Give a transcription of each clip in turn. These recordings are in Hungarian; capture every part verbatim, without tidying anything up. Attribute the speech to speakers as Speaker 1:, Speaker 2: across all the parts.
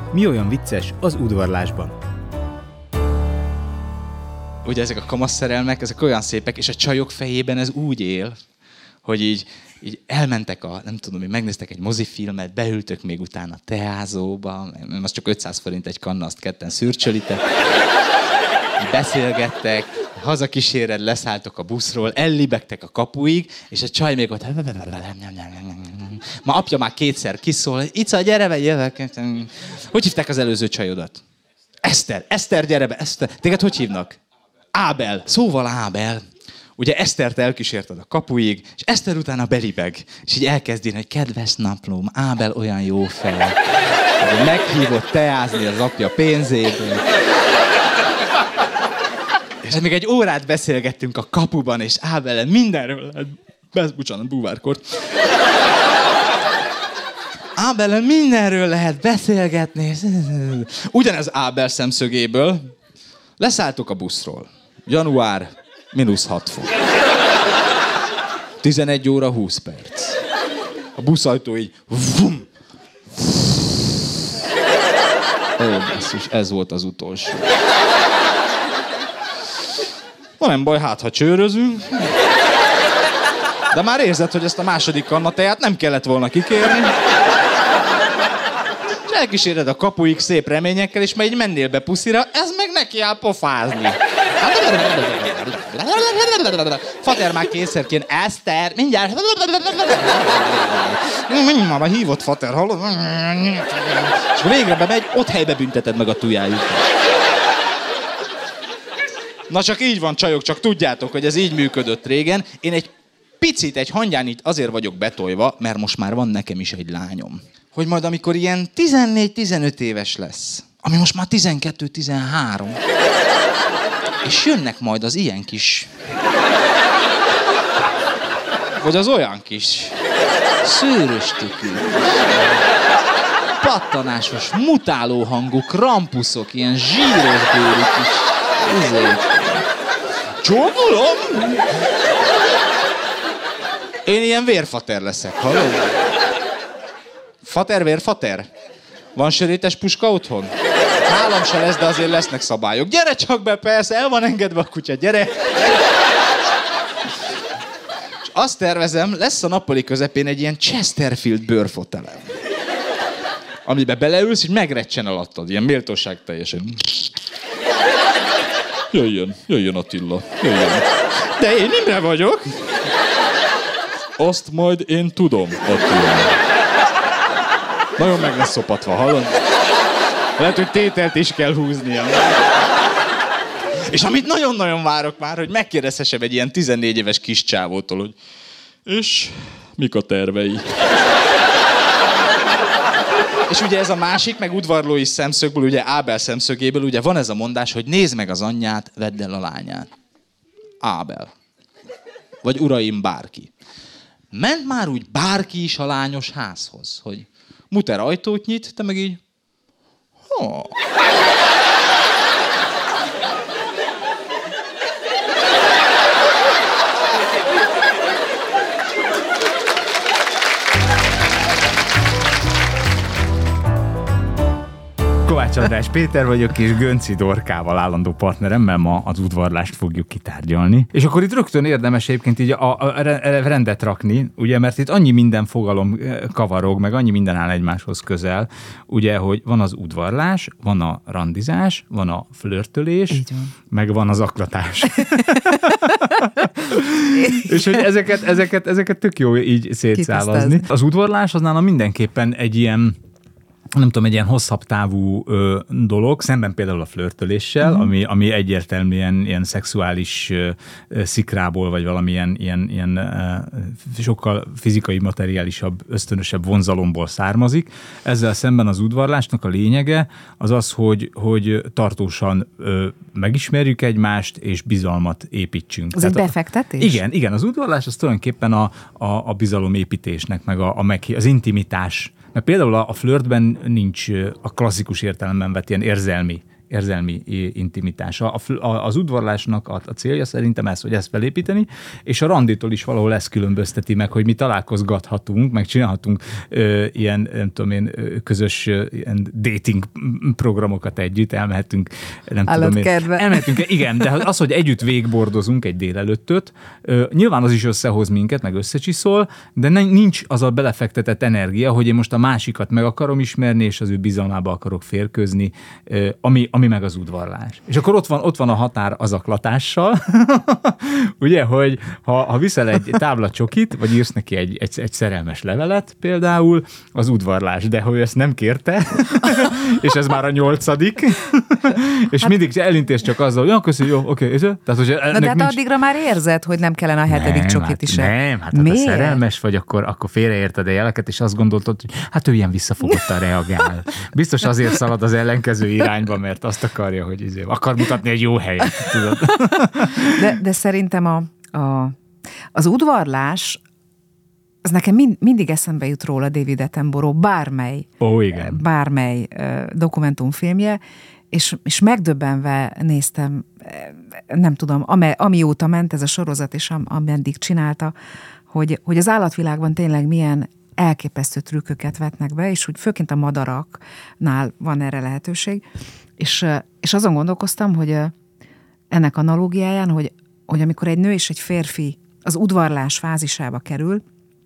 Speaker 1: Mi olyan vicces az udvarlásban?
Speaker 2: Ugye ezek a kamaszszerelmek, ezek olyan szépek, és a csajok fejében ez úgy él, hogy így, így elmentek a, nem tudom, hogy megnéztek egy mozifilmet, beültök még utána teázóba, az csak ötszáz forint egy kanna, azt ketten szürcsölitek, beszélgettek, hazakíséred, leszálltok a buszról, ellibegtek a kapuig, és a csaj még ott... Ma apja már kétszer kiszól, Ica, gyere be, jövök. Hogy hívták az előző csajodat? Eszter, Eszter, gyere be, Eszter. Téged hogy hívnak? Ábel. Szóval Ábel. Ugye Esztert elkísérted a kapuig, és Eszter utána belibeg. És így elkezd írni, hogy kedves naplóm, Ábel olyan jó fej. Ugye meghívott teázni az apja pénzéből. És még egy órát beszélgettünk a kapuban, és Ábellel mindenről, hát, bocsánat, búvárkort. Ábellel mindenről lehet beszélgetni. Ugyanez Ábel szemszögéből. Leszálltuk a buszról. Január, mínusz hat fok. tizenegy óra húsz perc. A buszajtó így... Vum, Ó, basszus, ez volt az utolsó. Na nem baj, hát ha csőrözünk. De már érzed, hogy ezt a második kanna teját nem kellett volna kikérni. És elkíséred a kapuig szép reményekkel, és majd így mennél be puszira, ez meg neki áll pofázni. Fater már kétszer kén, Eszter, mindjárt. Mama hívott Fater, hallod? És akkor végre bemegy, ott helybe bünteted meg a tujájukat. Na csak így van, csajok, csak tudjátok, hogy ez így működött régen. Én egy picit, egy hangyánit azért vagyok betolva, mert most már van nekem is egy lányom. Hogy majd amikor ilyen tizennégy-tizenöt éves lesz, ami most már tizenkettő-tizenhárom, és jönnek majd az ilyen kis... Vagy az olyan kis... szőrös tükű, pattanásos, mutáló hangú krampuszok, ilyen zsíros bőrű kis... Ezért. Csókolom! Én ilyen vérfater leszek, hallod? Fater, vérfater? Van sörétes puska otthon? Nálam se lesz, de azért lesznek szabályok. Gyere csak be, persze, el van engedve a kutya, gyere! És azt tervezem, lesz a nappali közepén egy ilyen Chesterfield bőrfotelem. Amiben beleülsz, és megrecsen alattad, ilyen méltóság teljesen. Jöjjön, jöjjön Attila, jöjjön. De én Imre vagyok. Azt majd én tudom, Attila. Nagyon meg lesz szopatva, hallod? Lehet, hogy tételt is kell húznia. És amit nagyon-nagyon várok már, hogy megkérdezhessem egy ilyen tizennégy éves kis csávótól, hogy és mik a tervei? És ugye ez a másik, meg udvarlói szemszögből, ugye Ábel szemszögéből, ugye van ez a mondás, hogy nézd meg az anyját, vedd el a lányát. Ábel. Vagy uraim, bárki. Ment már úgy bárki is a lányos házhoz, hogy muter ajtót nyit, te meg így... Ha.
Speaker 1: Kovács András Péter vagyok, és Gönci Dorkával, állandó partneremmel ma az udvarlást fogjuk kitárgyalni. És akkor itt rögtön érdemes egyébként így a, a, a rendet rakni, ugye, mert itt annyi minden fogalom kavarog, meg annyi minden áll egymáshoz közel, ugye, hogy van az udvarlás, van a randizás, van a flörtölés, meg van az aklatás. És hogy ezeket, ezeket, ezeket tök jó így szétszálazni. Az udvarlás az nálam mindenképpen egy ilyen, nem tudom, egy ilyen hosszabb távú ö, dolog, szemben például a flörtöléssel, uh-huh. ami, ami egyértelműen ilyen szexuális ö, szikrából, vagy valamilyen ilyen, ilyen ö, sokkal fizikai, materiálisabb, ösztönösebb vonzalomból származik. Ezzel szemben az udvarlásnak a lényege az az, hogy, hogy tartósan ö, megismerjük egymást, és bizalmat építsünk.
Speaker 3: Az egy befektetés?
Speaker 1: Igen, igen, az udvarlás az tulajdonképpen a, a, a bizalomépítésnek, meg a, a meg, az intimitás. Mert például a, a flörtben nincs a klasszikus értelemben vett ilyen érzelmi érzelmi intimitás. A, a, az udvarlásnak a, a célja szerintem ez, hogy ezt felépíteni, és a randitól is valahol ezt különbözteti meg, hogy mi találkozgathatunk, meg csinálhatunk ö, ilyen, nem tudom én, közös ö, ilyen dating programokat együtt, elmehetünk, nem tudom én. Elmehetünk, igen, de az, hogy együtt végbordozunk egy délelőttöt, ö, nyilván az is összehoz minket, meg összecsiszol, de ne, nincs az a belefektetett energia, hogy én most a másikat meg akarom ismerni, és az ő bizalmába akarok férkőzni, ö, ami, ami meg az udvarlás. És akkor ott van, ott van a határ az aklatással, ugye, hogy ha, ha viszel egy tábla csokit, vagy írsz neki egy, egy, egy szerelmes levelet például, az udvarlás, de hogy ezt nem kérte, és ez már a nyolcadik, és hát, mindig elintéz csak azzal, hogy ja, köszönjük, jó, oké. Okay, tehát, hogy
Speaker 3: na, de hát nincs... addigra már érzed, hogy nem kellene a hetedik nem, csokit
Speaker 1: hát
Speaker 3: is.
Speaker 1: Nem, hát ha szerelmes vagy, akkor, akkor félreérted a jeleket, és azt gondoltad, hogy hát ő ilyen visszafogottan reagál. Biztos azért szalad az ellenkező irányba, mert azt akarja, hogy izé, akar mutatni egy jó helyet, tudod.
Speaker 3: De, de szerintem a, a, az udvarlás, az nekem mind, mindig eszembe jut róla David Attenborough, bármely,
Speaker 1: Ó, igen.
Speaker 3: bármely uh, dokumentumfilmje, és, és megdöbbenve néztem, nem tudom, ame, amióta ment ez a sorozat, és am, ameddig csinálta, hogy, hogy az állatvilágban tényleg milyen elképesztő trükköket vetnek be, és úgy főként a madaraknál van erre lehetőség. És, és azon gondolkoztam, hogy ennek analógiáján, hogy, hogy amikor egy nő és egy férfi az udvarlás fázisába kerül,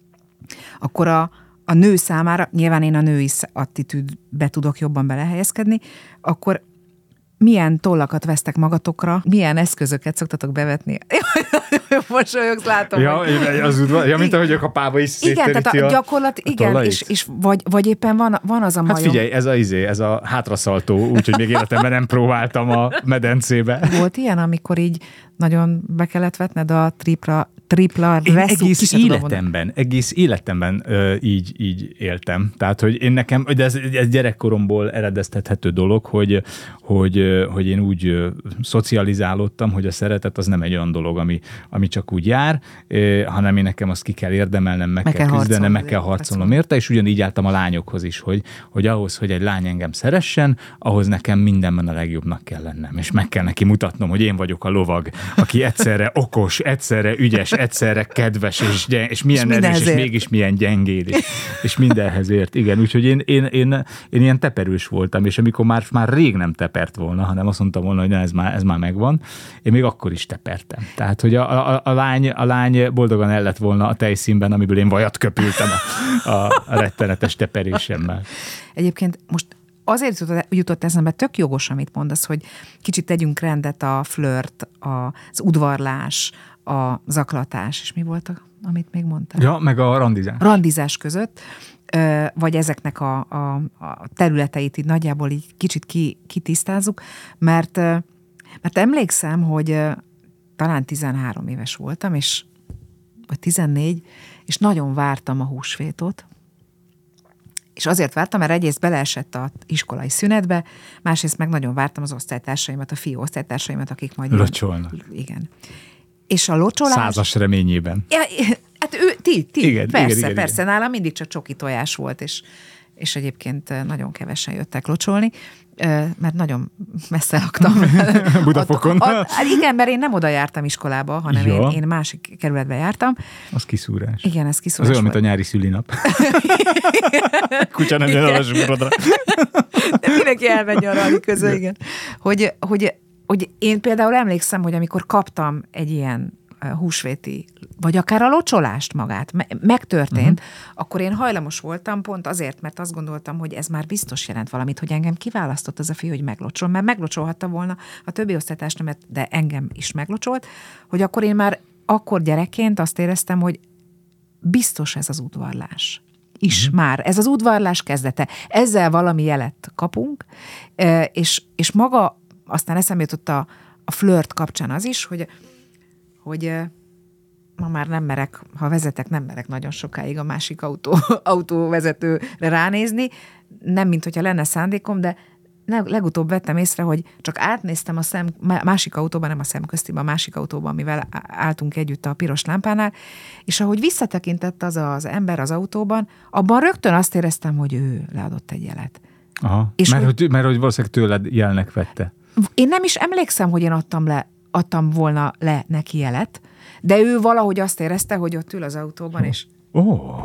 Speaker 3: akkor a, a nő számára, nyilván én a női attitűdbe tudok jobban belehelyezkedni, akkor milyen tollakat vesztek magatokra, milyen eszközöket szoktatok bevetni. Mosolyogsz, látom.
Speaker 1: Ja, hogy... az udvar, ja, mint ahogy a kapába is szétteríti.
Speaker 3: Igen, tehát a gyakorlat, a igen, és, és vagy, vagy éppen van, van az a majom.
Speaker 1: Hát figyelj, ez a izé, ez a hátraszaltó, úgyhogy még életemben nem próbáltam a medencébe.
Speaker 3: Volt ilyen, amikor így nagyon be kellett vetned a tripla, tripla
Speaker 1: én egész életemben, egész életemben ö, így, így éltem. Tehát, hogy én nekem, de ez, ez gyerekkoromból eredeztethető dolog, hogy, hogy, hogy én úgy ö, szocializálódtam, hogy a szeretet az nem egy olyan dolog, ami, ami csak úgy jár, ö, hanem én nekem azt ki kell érdemelnem, meg, meg kell küzdenem, meg kell harcolnom érte, és ugyanígy álltam a lányokhoz is, hogy, hogy ahhoz, hogy egy lány engem szeressen, ahhoz nekem mindenben a legjobbnak kell lennem, és meg kell neki mutatnom, hogy én vagyok a lovag, aki egyszerre okos, egyszerre ügyes, egyszerre kedves, és, gyeng, és milyen és erős, és mégis milyen gyengéd, és, és mindenhez ért. Igen, úgyhogy én, én, én, én ilyen teperős voltam, és amikor már, már rég nem tepert volna, hanem azt mondtam volna, hogy na, ez, már, ez már megvan, én még akkor is tepertem. Tehát, hogy a, a, a, lány, a lány boldogan el lett volna a tejszínben, amiből én vajat köpültem a, a, a rettenetes teperésemmel.
Speaker 3: Egyébként most azért jutott, jutott eszembe, tök jogos, amit mondasz, hogy kicsit tegyünk rendet a flört, az udvarlás, a zaklatás, és mi volt, a, amit még mondtál?
Speaker 1: Ja, meg a randizás.
Speaker 3: Randizás között, vagy ezeknek a, a, a területeit így nagyjából így kicsit ki, kitisztázzuk, mert, mert emlékszem, hogy talán tizenhárom éves voltam, és, vagy tizennégy, és nagyon vártam a húsvétot, és azért vártam, mert egyrészt beleesett az iskolai szünetbe, másrészt meg nagyon vártam az osztálytársaimat, a fiú osztálytársaimat, akik majd...
Speaker 1: Locsolnak.
Speaker 3: Igen. És a locsolás...
Speaker 1: Százas reményében.
Speaker 3: Ja, hát ő, ti, ti,
Speaker 1: igen,
Speaker 3: persze,
Speaker 1: igen, igen,
Speaker 3: persze,
Speaker 1: igen.
Speaker 3: nálam mindig csak csoki tojás volt, és, és egyébként nagyon kevesen jöttek locsolni, mert nagyon messze laktam.
Speaker 1: Budafokon.
Speaker 3: A, a, a, igen, mert én nem oda jártam iskolába, hanem ja. én, én másik kerületbe jártam.
Speaker 1: Az kiszúrás.
Speaker 3: Igen, ez kiszúrás.
Speaker 1: Az olyan, mint a nyári szülinap. Kutya nem jön a zsúrodra.
Speaker 3: De mindenki elmegy nyaralni közül, igen. Hogy, hogy, hogy én például emlékszem, hogy amikor kaptam egy ilyen húsvéti, vagy akár a locsolást magát, megtörtént, uh-huh. akkor én hajlamos voltam pont azért, mert azt gondoltam, hogy ez már biztos jelent valamit, hogy engem kiválasztott az a fiú, hogy meglocsol, mert meglocsolhatta volna a többi osztálytársam, de engem is meglocsolt, hogy akkor én már akkor gyerekként azt éreztem, hogy biztos ez az udvarlás. Is uh-huh. már. Ez az udvarlás kezdete. Ezzel valami jelet kapunk, és, és maga, aztán eszembe jutott a, a flört kapcsán az is, hogy hogy ma már nem merek, ha vezetek, nem merek nagyon sokáig a másik autó, autóvezetőre ránézni, nem mint hogyha lenne szándékom, de legutóbb vettem észre, hogy csak átnéztem a szem, másik autóban, nem a szemköztiben, a másik autóban, amivel álltunk együtt a piros lámpánál, és ahogy visszatekintett az az ember az autóban, abban rögtön azt éreztem, hogy ő leadott egy jelet.
Speaker 1: Aha, és mert, hogy, mert hogy valószínűleg tőled jelnek vette.
Speaker 3: Én nem is emlékszem, hogy én adtam, le, adtam volna le neki jelet, de ő valahogy azt érezte, hogy ott ül az autóban, és...
Speaker 1: Ó! Oh.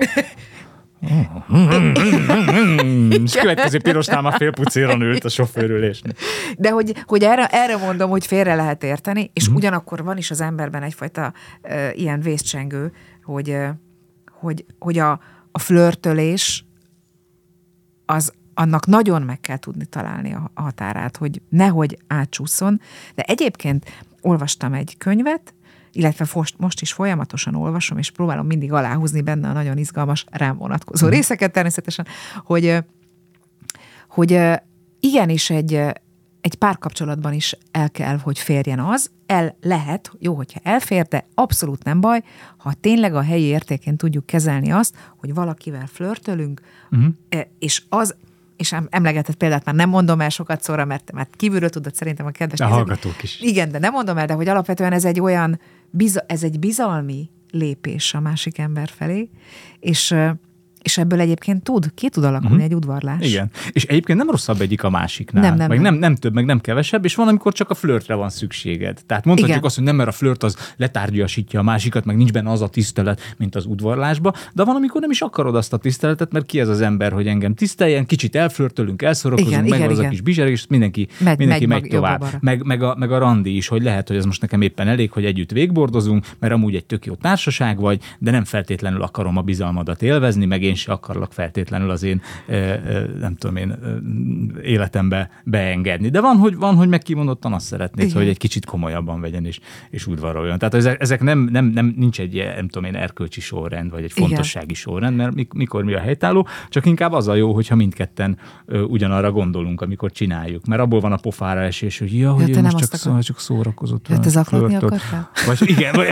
Speaker 1: És következő pirosnál már fél pucéron ült a sofőrülésnél.
Speaker 3: De hogy, hogy erre, erre mondom, hogy félre lehet érteni, és mm. ugyanakkor van is az emberben egyfajta uh, ilyen vészcsengő, hogy, uh, hogy, hogy a, a flörtölés az annak nagyon meg kell tudni találni a határát, hogy nehogy átcsúszson. De egyébként olvastam egy könyvet, illetve most, most is folyamatosan olvasom, és próbálom mindig aláhúzni benne a nagyon izgalmas, rám vonatkozó részeket természetesen, hogy, hogy igenis egy, egy párkapcsolatban is el kell, hogy férjen az, el lehet, jó, hogyha elfér, de abszolút nem baj, ha tényleg a helyi értékén tudjuk kezelni azt, hogy valakivel flörtölünk, uh-huh. és az és emlegetett példát már nem mondom el sokat szóra, mert, mert kívülről tudod szerintem a kedves...
Speaker 1: A hallgatók is.
Speaker 3: Igen, de nem mondom el, de hogy alapvetően ez egy olyan, ez egy bizalmi lépés a másik ember felé, és, és ebből egyébként tud, ki tud alakulni uh-huh. egy udvarlás.
Speaker 1: Igen, és egyébként nem rosszabb egyik a másiknál.
Speaker 3: Nem, nem,
Speaker 1: meg
Speaker 3: nem.
Speaker 1: nem, nem több, meg nem kevesebb, és van, amikor csak a flörtre van szükséged. Tehát mondhatjuk Igen. azt, hogy nem, mert a flört az letárgyasítja a másikat, meg nincs benne az a tisztelet, mint az udvarlásba, de van, amikor nem is akarod azt a tiszteletet, mert ki ez az ember, hogy engem tiszteljen, kicsit elflörtölünk, elszorakozunk, meg az a kis bizsereg, és mindenki megy, mindenki megy, megy tovább. Meg, meg, a, meg a randi is, hogy lehet, hogy ez most nekem éppen elég, hogy együtt végbordozunk, mert amúgy egy tök jó társaság vagy, de nem feltétlenül akarom a bizalmadat élvezni, meg én se akarlak feltétlenül az én, nem tudom én, életembe beengedni. De van, hogy, van, hogy meg kimondottan azt szeretnéd, Igen. hogy egy kicsit komolyabban vegyen és, és udvaroljon. Tehát ezek, ezek nem, nem, nem, nincs egy, nem tudom én, erkölcsi sorrend, vagy egy fontossági Igen. sorrend, mert mikor mi a helytálló, csak inkább az a jó, hogyha mindketten ö, ugyanarra gondolunk, amikor csináljuk. Mert abból van a pofára esés, hogy ja, hogy ja, most csak, szó, csak szórakozott.
Speaker 3: Hát te zaklatni akartál?
Speaker 1: Vagy, igen, vagy,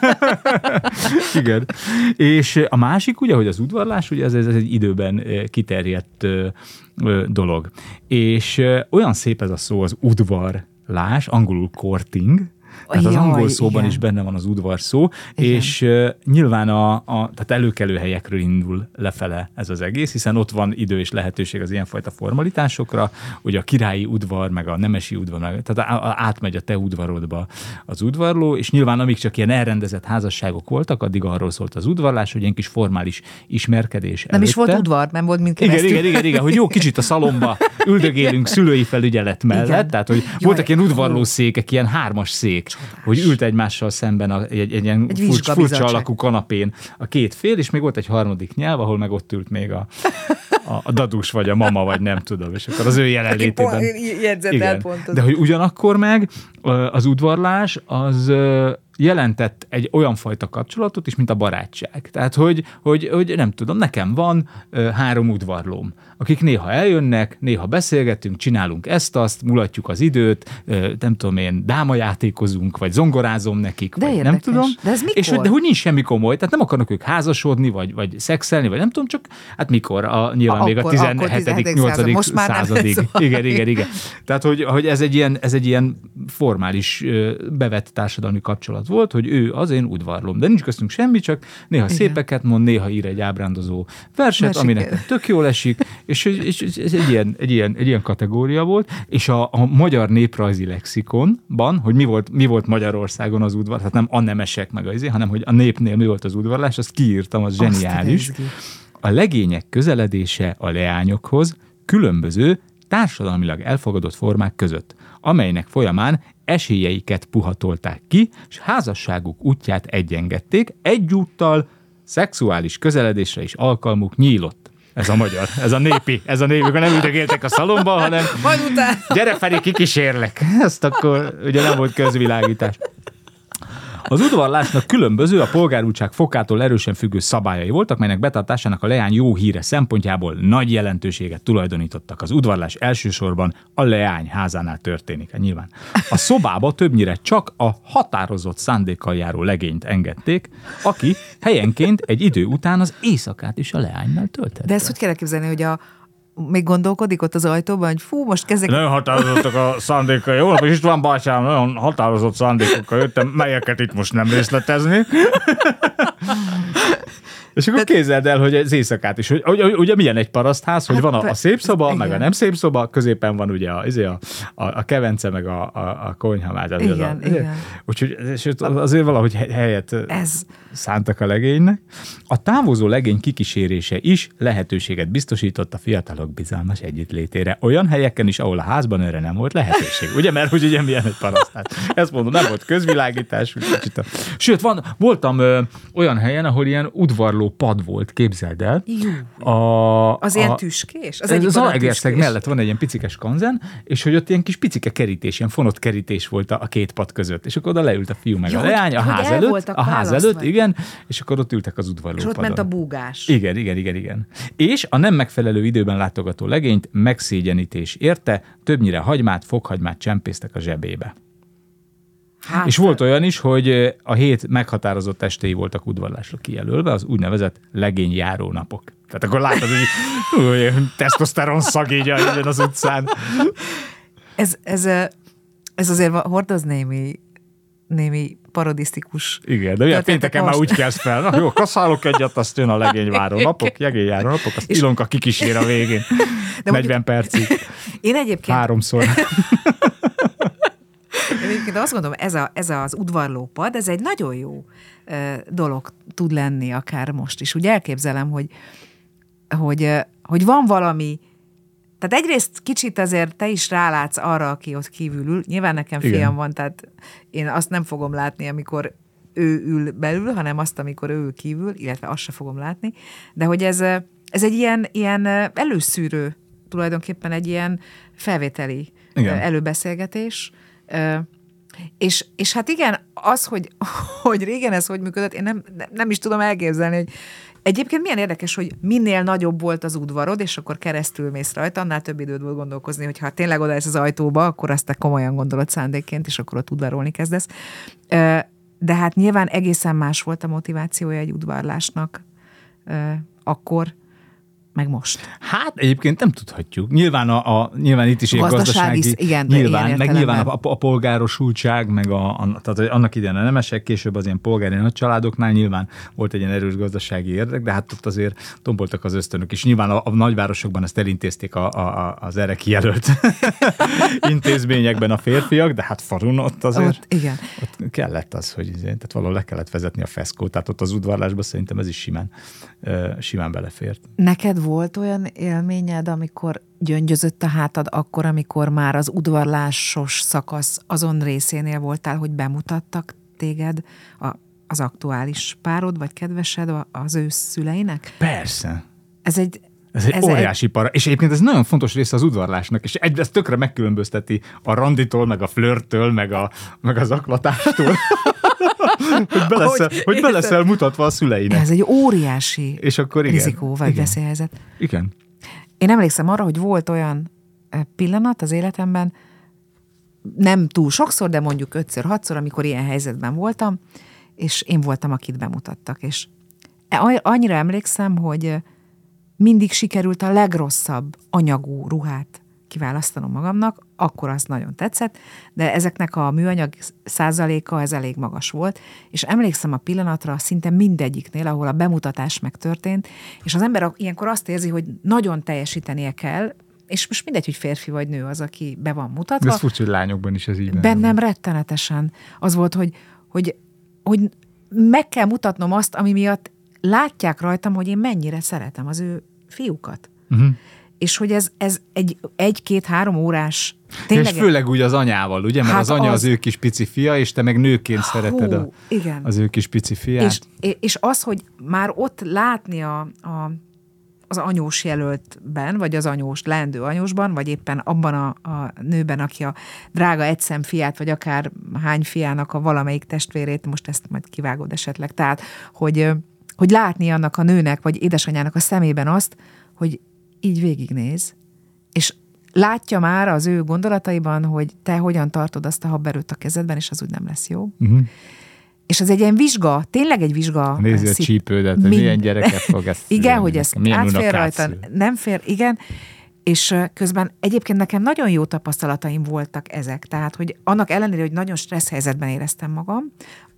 Speaker 1: igen. És a másik, ugye, hogy az udvarlás, ugye ez, ez egy időben kiterjedt dolog. És olyan szép ez a szó, az udvarlás, angolul courting, tehát az angol szóban igen. is benne van az udvar szó, igen. és uh, nyilván a, a tehát előkelő helyekről indul lefele ez az egész, hiszen ott van idő és lehetőség az ilyenfajta formalitásokra, ugye a királyi udvar, meg a nemesi udvar, meg, tehát átmegy a te udvarodba az udvarló, és nyilván amíg csak ilyen elrendezett házasságok voltak, addig arról szólt az udvarlás, hogy ilyen kis formális ismerkedés
Speaker 3: Nem
Speaker 1: előtte.
Speaker 3: is volt udvar, nem volt mind
Speaker 1: keresztül. Igen, igen, igen, igen, hogy jó, kicsit a szalomba üldögélünk szülői felügyelet mellett, igen. tehát hogy Jaj, voltak ilyen udvarlószékek, ilyen hármas szék, Csodás. hogy ült egymással szemben a, egy, egy ilyen egy furcsa, furcsa alakú kanapén a két fél, és még volt egy harmadik nyelv, ahol meg ott ült még a, a, a dadus, vagy a mama, vagy nem tudom, és akkor az ő jelenlétében. Igen. De hogy ugyanakkor meg az udvarlás az jelentett egy olyan fajta kapcsolatot is, mint a barátság. Tehát, hogy, hogy, hogy nem tudom, nekem van uh, három udvarlóm, akik néha eljönnek, néha beszélgetünk, csinálunk ezt-azt, mulatjuk az időt, uh, nem tudom én, dámajátékozunk, vagy zongorázom nekik,
Speaker 3: de
Speaker 1: vagy
Speaker 3: érdekes.
Speaker 1: nem tudom.
Speaker 3: De ez mikor?
Speaker 1: És, de hogy nincs semmi komoly, tehát nem akarnak ők házasodni, vagy, vagy szexelni, vagy nem tudom, csak hát mikor, a, nyilván a, még akkor, a tizenhetedik nyolcadik századig. Igen, igen, igen. Tehát, hogy, hogy ez, egy ilyen, ez egy ilyen formális, bevett társadalmi kapcsolat volt, hogy ő az én udvarlóm. De nincs köztünk semmi, csak néha Igen. szépeket mond, néha ír egy ábrándozó verset, Mesik. ami nekem tök jól esik, és, és, és ez egy ilyen, egy, ilyen, egy ilyen kategória volt, és a, a magyar néprajzi lexikonban, hogy mi volt, mi volt Magyarországon az udvar, tehát nem a nemesek meg az, hanem hogy a népnél mi volt az udvarlás, azt kiírtam, az zseniális. A legények közeledése a leányokhoz különböző társadalmilag elfogadott formák között, amelynek folyamán esélyeiket puhatolták ki, és házasságuk útját egyengedték, egyúttal szexuális közeledésre is alkalmuk nyílott. Ez a magyar, ez a népi, ez a népi, amikor nem üldögéltek a szalomba, hanem gyere Feri, kikísérlek. Ezt akkor ugye nem volt közvilágítás. Az udvarlásnak különböző, a polgárútság fokától erősen függő szabályai voltak, melynek betartásának a leány jó híre szempontjából nagy jelentőséget tulajdonítottak. Az udvarlás elsősorban a leány házánál történik. Hát nyilván. A szobába többnyire csak a határozott szándékkal járó legényt engedték, aki helyenként egy idő után az éjszakát is a leánynál töltette.
Speaker 3: De ezt hogy kell elképzelni, hogy a még gondolkodik ott az ajtóban, hogy fú, most kezdek...
Speaker 1: Nagyon határozottak a szándékai. Jó napot, István bátyám, nagyon határozott szándékokkal jöttem, melyeket itt most nem részletezni. És akkor de... képzeld el, hogy az éjszakát is, hogy ugye, ugye milyen egy parasztház, hogy hát, van a, a szép szoba, igen. meg a nem szép szoba, középen van ugye a, a, a, a kevence, meg a, a, a konyha.
Speaker 3: Igen,
Speaker 1: a,
Speaker 3: igen.
Speaker 1: Úgyhogy azért valahogy helyet Ez... szántak a legénynek. A távozó legény kikísérése is lehetőséget biztosított a fiatalok bizalmas együttlétére. Olyan helyeken is, ahol a házban erre nem volt lehetőség. Ugye, mert hogy ugye milyen egy parasztház. Ezt mondom, nem volt közvilágítás. A... Sőt, van, voltam ö, olyan helyen, ahol ilyen udvarló pad volt, képzeld el.
Speaker 3: A, az a, ilyen tüskés? Az,
Speaker 1: az Zalaegerszeg mellett van egy ilyen picikes kanzen, és hogy ott ilyen kis picike kerítés, ilyen fonott kerítés volt a, a két pad között. És akkor oda leült a fiú meg ja, a leány a ház előtt, a ház előtt, igen, és akkor ott ültek az udvarló padon.
Speaker 3: És ott ment a búgás.
Speaker 1: Igen, igen, igen, igen. És a nem megfelelő időben látogató legényt megszégyenítés érte, többnyire hagymát, fokhagymát csempésztek a zsebébe. Hát, és volt olyan is, hogy a hét meghatározott estéi voltak udvarlásra kijelölve, az úgynevezett legényjáró napok. Tehát akkor látod, hogy tesztoszteron szag így az utcán.
Speaker 3: Ez, ez, ez azért hordoz némi, némi parodisztikus.
Speaker 1: Igen, de ugye pénteken már úgy kezd fel. Na jó, kaszálok egyet, azt jön a legényváró napok, legényjáró napok, azt Ilonka kikísér a végén. De negyven percig.
Speaker 3: Én egyébként...
Speaker 1: Háromszor.
Speaker 3: Egyébként azt gondolom, ez, a, ez az udvarló pad, ez egy nagyon jó uh, dolog tud lenni akár most is. Úgy elképzelem, hogy, hogy, uh, hogy van valami, tehát egyrészt kicsit azért te is rálátsz arra, aki ott kívül ül. Nyilván nekem fiam Igen. van, tehát én azt nem fogom látni, amikor ő ül belül, hanem azt, amikor ő ül kívül, illetve azt se fogom látni. De hogy ez, ez egy ilyen, ilyen előszűrő, tulajdonképpen egy ilyen felvételi Igen. előbeszélgetés. Uh, és, és hát igen, az, hogy, hogy régen ez hogy működött, én nem, nem is tudom elképzelni, hogy egyébként milyen érdekes, hogy minél nagyobb volt az udvarod, és akkor keresztül mész rajta, annál több időd volt gondolkozni, hogy ha tényleg odaérsz az ajtóba, akkor azt te komolyan gondolod szándékként, és akkor ott udvarolni kezdesz. Uh, de hát nyilván egészen más volt a motivációja egy udvarlásnak uh, akkor, meg most.
Speaker 1: Hát egyébként nem tudhatjuk. Nyilván, a, a, nyilván itt is egy gazdasági, gazdasági igen, nyilván, meg nyilván a, a polgárosultság, meg a, a, tehát annak idején a nemesek, később az ilyen polgári nagycsaládoknál nyilván volt egy ilyen erős gazdasági érdek, de hát ott azért tomboltak az ösztönök, és nyilván a, a nagyvárosokban ezt elintézték a, a, az erre kijelölt intézményekben a férfiak, de hát falun ott azért
Speaker 3: ott, igen.
Speaker 1: ott kellett az, hogy azért, tehát valahol le kellett vezetni a feszkót, tehát ott az udvarlásban szerintem ez is simán, simán belefért.
Speaker 3: Neked volt olyan élményed, amikor gyöngyözött a hátad, akkor, amikor már az udvarlásos szakasz azon részénél voltál, hogy bemutattak téged a, az aktuális párod, vagy kedvesed az ő szüleinek?
Speaker 1: Persze.
Speaker 3: Ez egy
Speaker 1: Ez egy ez óriási egy... para. És egyébként ez nagyon fontos része az udvarlásnak, és egy, ez tökre megkülönbözteti a randitól, meg a flörttől, meg, a, meg az aklatástól. hogy be leszel, hogy, hogy be leszel mutatva a szüleinek.
Speaker 3: Ez egy óriási
Speaker 1: és akkor igen,
Speaker 3: rizikó, vagy
Speaker 1: igen.
Speaker 3: veszélyhelyzet.
Speaker 1: Igen.
Speaker 3: Én emlékszem arra, hogy volt olyan pillanat az életemben, nem túl sokszor, de mondjuk ötször, hatszor, amikor ilyen helyzetben voltam, és én voltam, akit bemutattak. És annyira emlékszem, hogy mindig sikerült a legrosszabb anyagú ruhát kiválasztanom magamnak, akkor az nagyon tetszett, de ezeknek a műanyag százaléka ez elég magas volt, és emlékszem a pillanatra szinte mindegyiknél, ahol a bemutatás megtörtént, és az ember ilyenkor azt érzi, hogy nagyon teljesítenie kell, és most mindegy, hogy férfi vagy nő az, aki be van mutatva.
Speaker 1: De ez furcsa, hogy lányokban is ez így.
Speaker 3: Bennem rettenetesen. Az volt, hogy, hogy, hogy meg kell mutatnom azt, ami miatt látják rajtam, hogy én mennyire szeretem az ő fiúkat. Uh-huh. És hogy ez, ez egy, egy-két-három órás...
Speaker 1: Tényleg... És főleg úgy az anyával, ugye? Mert hát az anya az... az ő kis pici fia, és te meg nőként Hú, szereted a, igen. az ő kis pici fiát.
Speaker 3: És, és az, hogy már ott látni a, a, az anyós jelöltben, vagy az anyós, leendő anyósban, vagy éppen abban a, a nőben, aki a drága egyszem fiát, vagy akár hány fiának a valamelyik testvérét, most ezt majd kivágod esetleg. Tehát, hogy, hogy látni annak a nőnek, vagy édesanyának a szemében azt, hogy így végignéz, és látja már az ő gondolataiban, hogy te hogyan tartod azt a habberőt a kezedben, és az úgy nem lesz jó. Uh-huh. És az egy ilyen vizsga, tényleg egy vizsga.
Speaker 1: Nézi a csípődet, mind... milyen gyereket fog ezt
Speaker 3: igen, szülni, hogy ez átfér rajta, nem fér, igen. És közben egyébként nekem nagyon jó tapasztalataim voltak ezek. Tehát, hogy annak ellenére, hogy nagyon stressz helyzetben éreztem magam,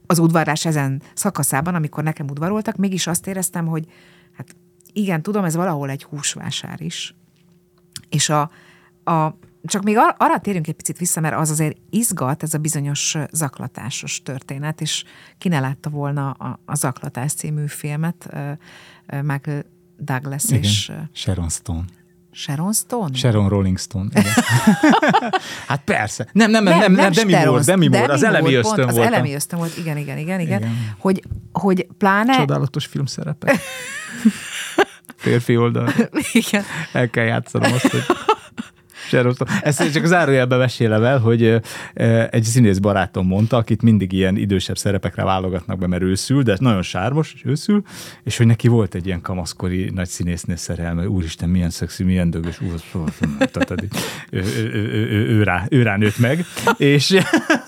Speaker 3: az udvarlás ezen szakaszában, amikor nekem udvaroltak, mégis azt éreztem, hogy hát igen, tudom, ez valahol egy húsvásár is. És a, a csak még ar- arra térjünk egy picit vissza, mert az azért izgat, ez a bizonyos zaklatásos történet, és ki ne látta volna a, a Zaklatás című filmet, uh, uh, Michael Douglas
Speaker 1: igen.
Speaker 3: és... Uh,
Speaker 1: Sharon Stone.
Speaker 3: Sharon Stone?
Speaker 1: Sharon Rolling Stone. Hát persze. Nem, nem, nem, nem, nem, nem Demi Moore, Demi Moore, az elemi ösztön volt.
Speaker 3: Az elemi ösztön volt, igen, igen, igen, igen. igen. Hogy, hogy pláne...
Speaker 1: Csodálatos filmszerepe. Férfi oldal.
Speaker 3: Igen.
Speaker 1: El kell játszanom azt, hogy... Ezt csak az zárójelben mesélem el, hogy egy színész barátom mondta, akit mindig ilyen idősebb szerepekre válogatnak be, mert őszül, de nagyon sármos, és őszül, és hogy neki volt egy ilyen kamaszkori nagy színésznő szerelme, úristen, milyen szexi, milyen dögös, úr, ő, ő, ő, ő, ő, rá, ő rá nőtt meg, és,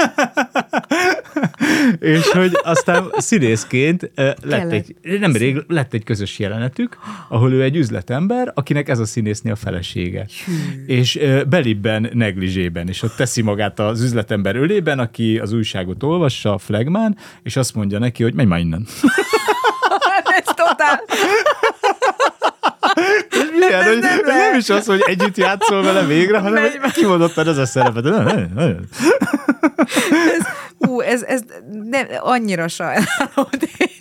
Speaker 1: és hogy aztán színészként lett egy, nem rég, lett egy közös jelenetük, ahol ő egy üzletember, akinek ez a színésznő a felesége. Hű. És belibben, negligében, és ott teszi magát az üzletember ölében, aki az újságot olvassa, flagmán, és azt mondja neki, hogy menj már innen.
Speaker 3: Ez totál.
Speaker 1: Milyen, hogy nem, nem is az, hogy együtt játszol vele végre, hanem kimondottan ez a szerepet.
Speaker 3: ez, ú, ez, ez nem, annyira sajnálom.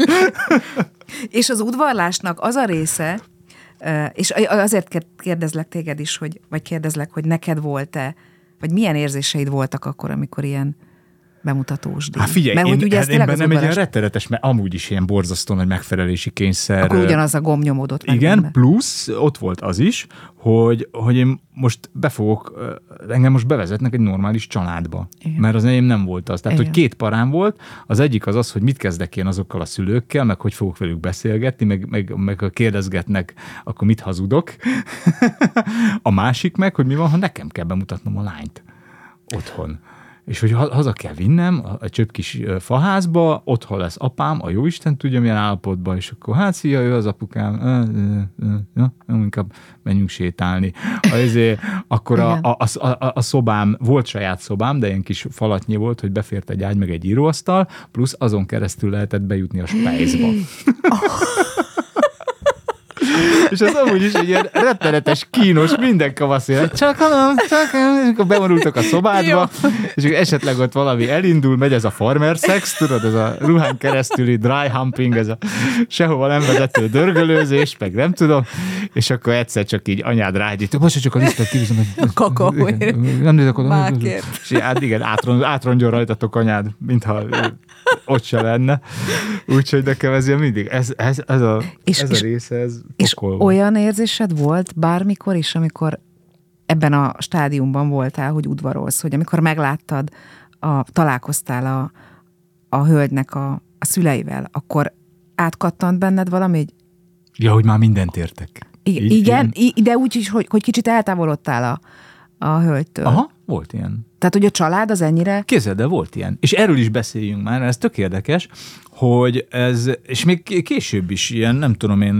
Speaker 3: És az udvarlásnak az a része, és azért kérdezlek téged is, hogy, vagy kérdezlek, hogy neked volt-e, vagy milyen érzéseid voltak akkor, amikor ilyen bemutatós díj?
Speaker 1: Hát figyelj,
Speaker 3: mert,
Speaker 1: én,
Speaker 3: hogy ugye
Speaker 1: én bennem
Speaker 3: udvarás...
Speaker 1: egy ilyen rettenetes, mert amúgy is ilyen borzasztó nagy megfelelési kényszer.
Speaker 3: Akkor ugyanaz a gomb nyomódott meg.
Speaker 1: Igen,
Speaker 3: benne.
Speaker 1: plusz ott volt az is, hogy, hogy én most befogok, engem most bevezetnek egy normális családba. Igen. Mert az enyém nem volt az. Tehát, igen. hogy két parám volt, az egyik az az, hogy mit kezdek én azokkal a szülőkkel, meg hogy fogok velük beszélgetni, meg, meg, meg kérdezgetnek, akkor mit hazudok. A másik meg, hogy mi van, ha nekem kell bemutatnom a lányt otthon. És hogy haza kell vinnem a csöpp kis faházba, otthon lesz apám, a jóisten tudja milyen állapotban, és akkor hát szia, ő az apukám, ja, inkább menjünk sétálni. Azért, akkor a, a, a, a szobám, volt saját szobám, de ilyen kis falatnyi volt, hogy befért egy ágy, meg egy íróasztal, plusz azon keresztül lehetett bejutni a spájzba. És az amúgy is egy ilyen rettenetes, kínos, minden kavaszél. Csak hanem, csak hanem, akkor bevonultak a szobádba, jó. És esetleg ott valami elindul, megy ez a farmer sex, tudod, ez a ruhán keresztüli dry humping, ez a sehova nem vezető dörgölőzés, meg nem tudom, és akkor egyszer csak így anyád rágyít, most csak a lisztet kivizom, hogy
Speaker 3: kakaó.
Speaker 1: Nem nézek oda.
Speaker 3: Mákért.
Speaker 1: És hát igen, átron, átrongyol rajtatok anyád, mintha ott se lenne. Úgyhogy nekem ez ilyen mindig, ez, ez, ez, a,
Speaker 3: és,
Speaker 1: ez a része, ez
Speaker 3: és olyan érzésed volt bármikor is, amikor ebben a stádiumban voltál, hogy udvarolsz, hogy amikor megláttad, a, találkoztál a, a hölgynek a, a szüleivel, akkor átkattant benned valami?
Speaker 1: Ja, hogy már mindent értek.
Speaker 3: I- Így, igen, ilyen? De úgy is, hogy, hogy kicsit eltávolodtál a, a hölgytől.
Speaker 1: Aha, volt ilyen.
Speaker 3: Tehát, hogy a család az ennyire...
Speaker 1: Képzeld, de volt ilyen. És erről is beszéljünk már, ez tök érdekes, hogy ez, és még később is ilyen, nem tudom én,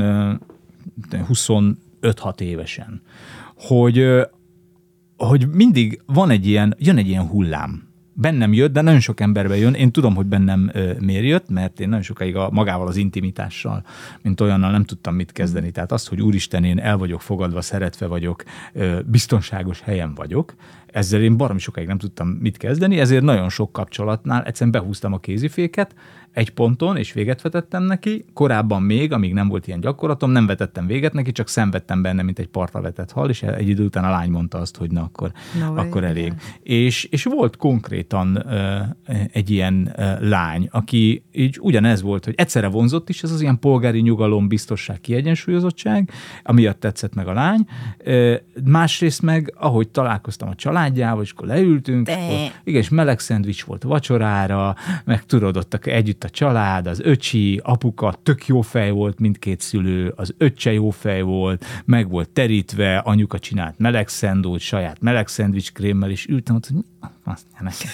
Speaker 1: huszonöt-hat évesen, hogy, hogy mindig van egy ilyen, jön egy ilyen hullám. Bennem jött, de nagyon sok emberbe jön. Én tudom, hogy bennem ö, miért jött, mert én nagyon sokáig a, magával az intimitással, mint olyannal nem tudtam mit kezdeni. Tehát az, hogy úristen, én el vagyok fogadva, szeretve vagyok, ö, biztonságos helyen vagyok, ezzel én baromi sokáig nem tudtam mit kezdeni, ezért nagyon sok kapcsolatnál egyszerűen behúztam a kéziféket egy ponton, és véget vetettem neki. Korábban még, amíg nem volt ilyen gyakorlatom, nem vetettem véget neki, csak szenvedtem benne, mint egy partra vetett hal, és egy idő után a lány mondta azt, hogy na, akkor, no akkor elég. És, és volt konkrétan uh, egy ilyen uh, lány, aki így ugyanez volt, hogy egyszerre vonzott is, ez az ilyen polgári nyugalom, biztosság, kiegyensúlyozottság, amiatt tetszett meg a lány. Uh, másrészt meg, ahogy találkoztam a családjával, és akkor leültünk, akkor, igen, és meleg szendvics volt vacsorára, meg tudod, ott együtt a család, az öcsi, apuka, tök jó fej volt mindkét szülő, az öccse jó fej volt, meg volt terítve, anyuka csinált meleg szendót, saját meleg szendvics krémmel, és ültem ott, hogy azt nekem.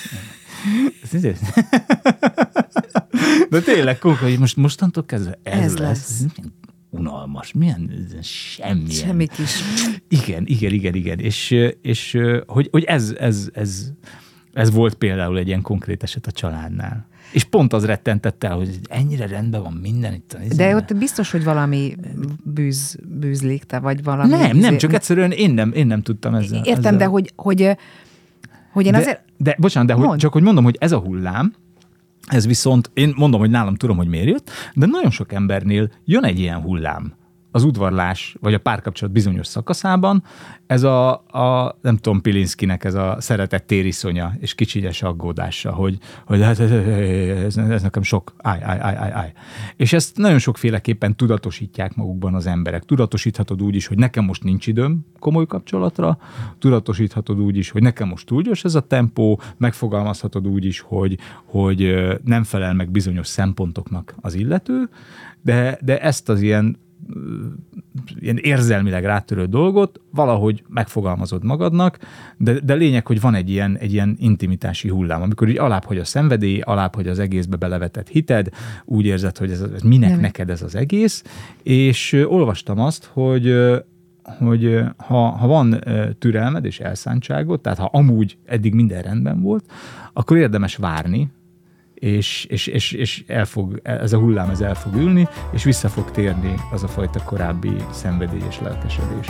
Speaker 1: De tényleg, hogy most mostantól kezdve ez, ez lesz. lesz. Unalmas, milyen semmilyen.
Speaker 3: Semmi kis.
Speaker 1: Igen, igen, igen, igen. És, és hogy, hogy ez, ez, ez Ez volt például egy ilyen konkrét eset a családnál. És pont az rettentett el, hogy ennyire rendben van minden itt.
Speaker 3: De ott biztos, hogy valami bűz, bűzlik, te vagy valami...
Speaker 1: Nem, nem, csak egyszerűen én nem, én nem tudtam ezzel.
Speaker 3: Értem,
Speaker 1: ezzel.
Speaker 3: de hogy, hogy, hogy én
Speaker 1: de,
Speaker 3: azért...
Speaker 1: De, bocsánat, de hogy, csak hogy mondom, hogy ez a hullám, ez viszont, én mondom, hogy nálam tudom, hogy miért jött, de nagyon sok embernél jön egy ilyen hullám az udvarlás, vagy a párkapcsolat bizonyos szakaszában, ez a, a nem tudom, Pilinszkinek ez a szeretett tériszonya, és kicsinyes aggódása, hogy, hogy ez, ez, ez nekem sok, állj, állj, állj, állj, állj. És ezt nagyon sokféleképpen tudatosítják magukban az emberek. Tudatosíthatod úgy is, hogy nekem most nincs időm komoly kapcsolatra, tudatosíthatod úgy is, hogy nekem most túl gyors ez a tempó, megfogalmazhatod úgy is, hogy, hogy nem felel meg bizonyos szempontoknak az illető, de, de ezt az ilyen ilyen érzelmileg rátörő dolgot valahogy megfogalmazod magadnak, de, de lényeg, hogy van egy ilyen, egy ilyen intimitási hullám, amikor így alább, hogy a szenvedély, alább, hogy az egészbe belevetett hited, úgy érzed, hogy ez, ez minek Nem. neked ez az egész, és ö, olvastam azt, hogy hogy ha, ha van türelmed és elszántságod, tehát ha amúgy eddig minden rendben volt, akkor érdemes várni, és, és, és, és el fog, ez a hullám ez el fog ülni, és vissza fog térni az a fajta korábbi szenvedély és lelkesedés.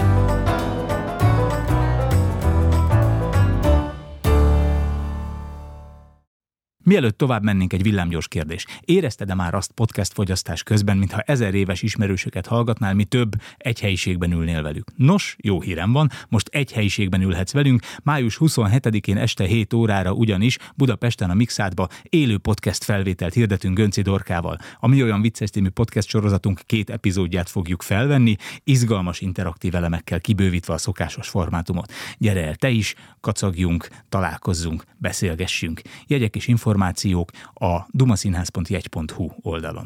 Speaker 1: Mielőtt tovább mennénk, egy villámgyors kérdés. Érezted-e már azt podcast fogyasztás közben, mintha ezer éves ismerősöket hallgatnál, mi több, egy helyiségben ülnél velük? Nos, jó hírem van, most egy helyiségben ülhetsz velünk, május huszonhetedikén este hét órára ugyanis Budapesten a Mixádba élő podcast felvételt hirdetünk Gönci Dorkával. A Mi olyan vicces című podcast sorozatunk két epizódját fogjuk felvenni, izgalmas interaktív elemekkel kibővítve a szokásos formátumot. Gyere el te is, kacagjunk, találkozzunk, beszélgessünk. Jegyek és információk információk a dumaszínház pont jegy pont hu oldalon.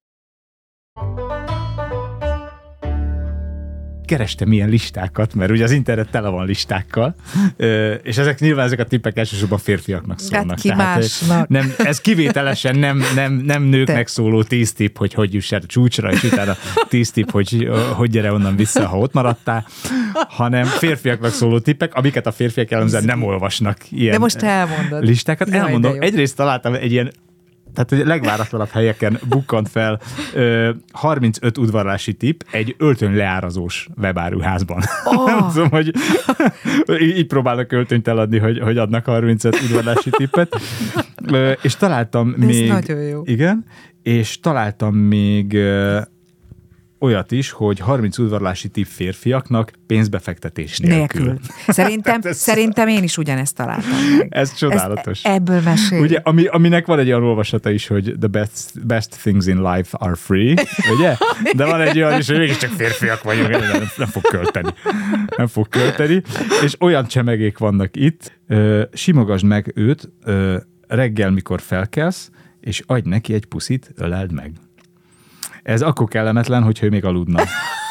Speaker 1: Kerestem ilyen listákat, mert ugye az internet tele van listákkal, és ezek nyilván ezek a tippek elsősorban férfiaknak szólnak.
Speaker 3: Hát ki másnak.
Speaker 1: Nem, ez kivételesen nem, nem, nem nőknek Te. szóló tíz tipp, hogy hogy juss el a csúcsra, és utána tíz tipp, hogy hogy gyere onnan vissza, ha ott maradtál, hanem férfiaknak szóló tippek, amiket a férfiak jellemzően nem olvasnak ilyen
Speaker 3: de most elmondod.
Speaker 1: listákat.
Speaker 3: Jaj,
Speaker 1: elmondom, egyrészt találtam egy ilyen tehát a legváratlanabb helyeken bukkant fel ö, harmincöt udvarlási tipp egy öltöny leárazós webáruházban. Oh. Nem tudom, hogy így próbálnak öltönyt eladni, hogy, hogy adnak harmincöt udvarlási tippet. Ö, és találtam
Speaker 3: Ez
Speaker 1: még...
Speaker 3: nagyon jó.
Speaker 1: Igen, és találtam még ö, olyat is, hogy harminc udvarlási tipp férfiaknak pénzbefektetés nélkül. nélkül.
Speaker 3: Szerintem, ez, szerintem én is ugyanezt találtam meg.
Speaker 1: Ez csodálatos.
Speaker 3: Ez, ebből mesél.
Speaker 1: Ugye, ami, aminek van egy olyan olvasata is, hogy the best, best things in life are free, ugye? De van egy olyan is, hogy mégiscsak férfiak vagyunk, nem, nem fog költeni. Nem fog költeni. És olyan csemegék vannak itt, simogasd meg őt reggel, mikor felkelsz, és adj neki egy puszit, öleld meg. Ez akkor kellemetlen, hogyha ő még aludna.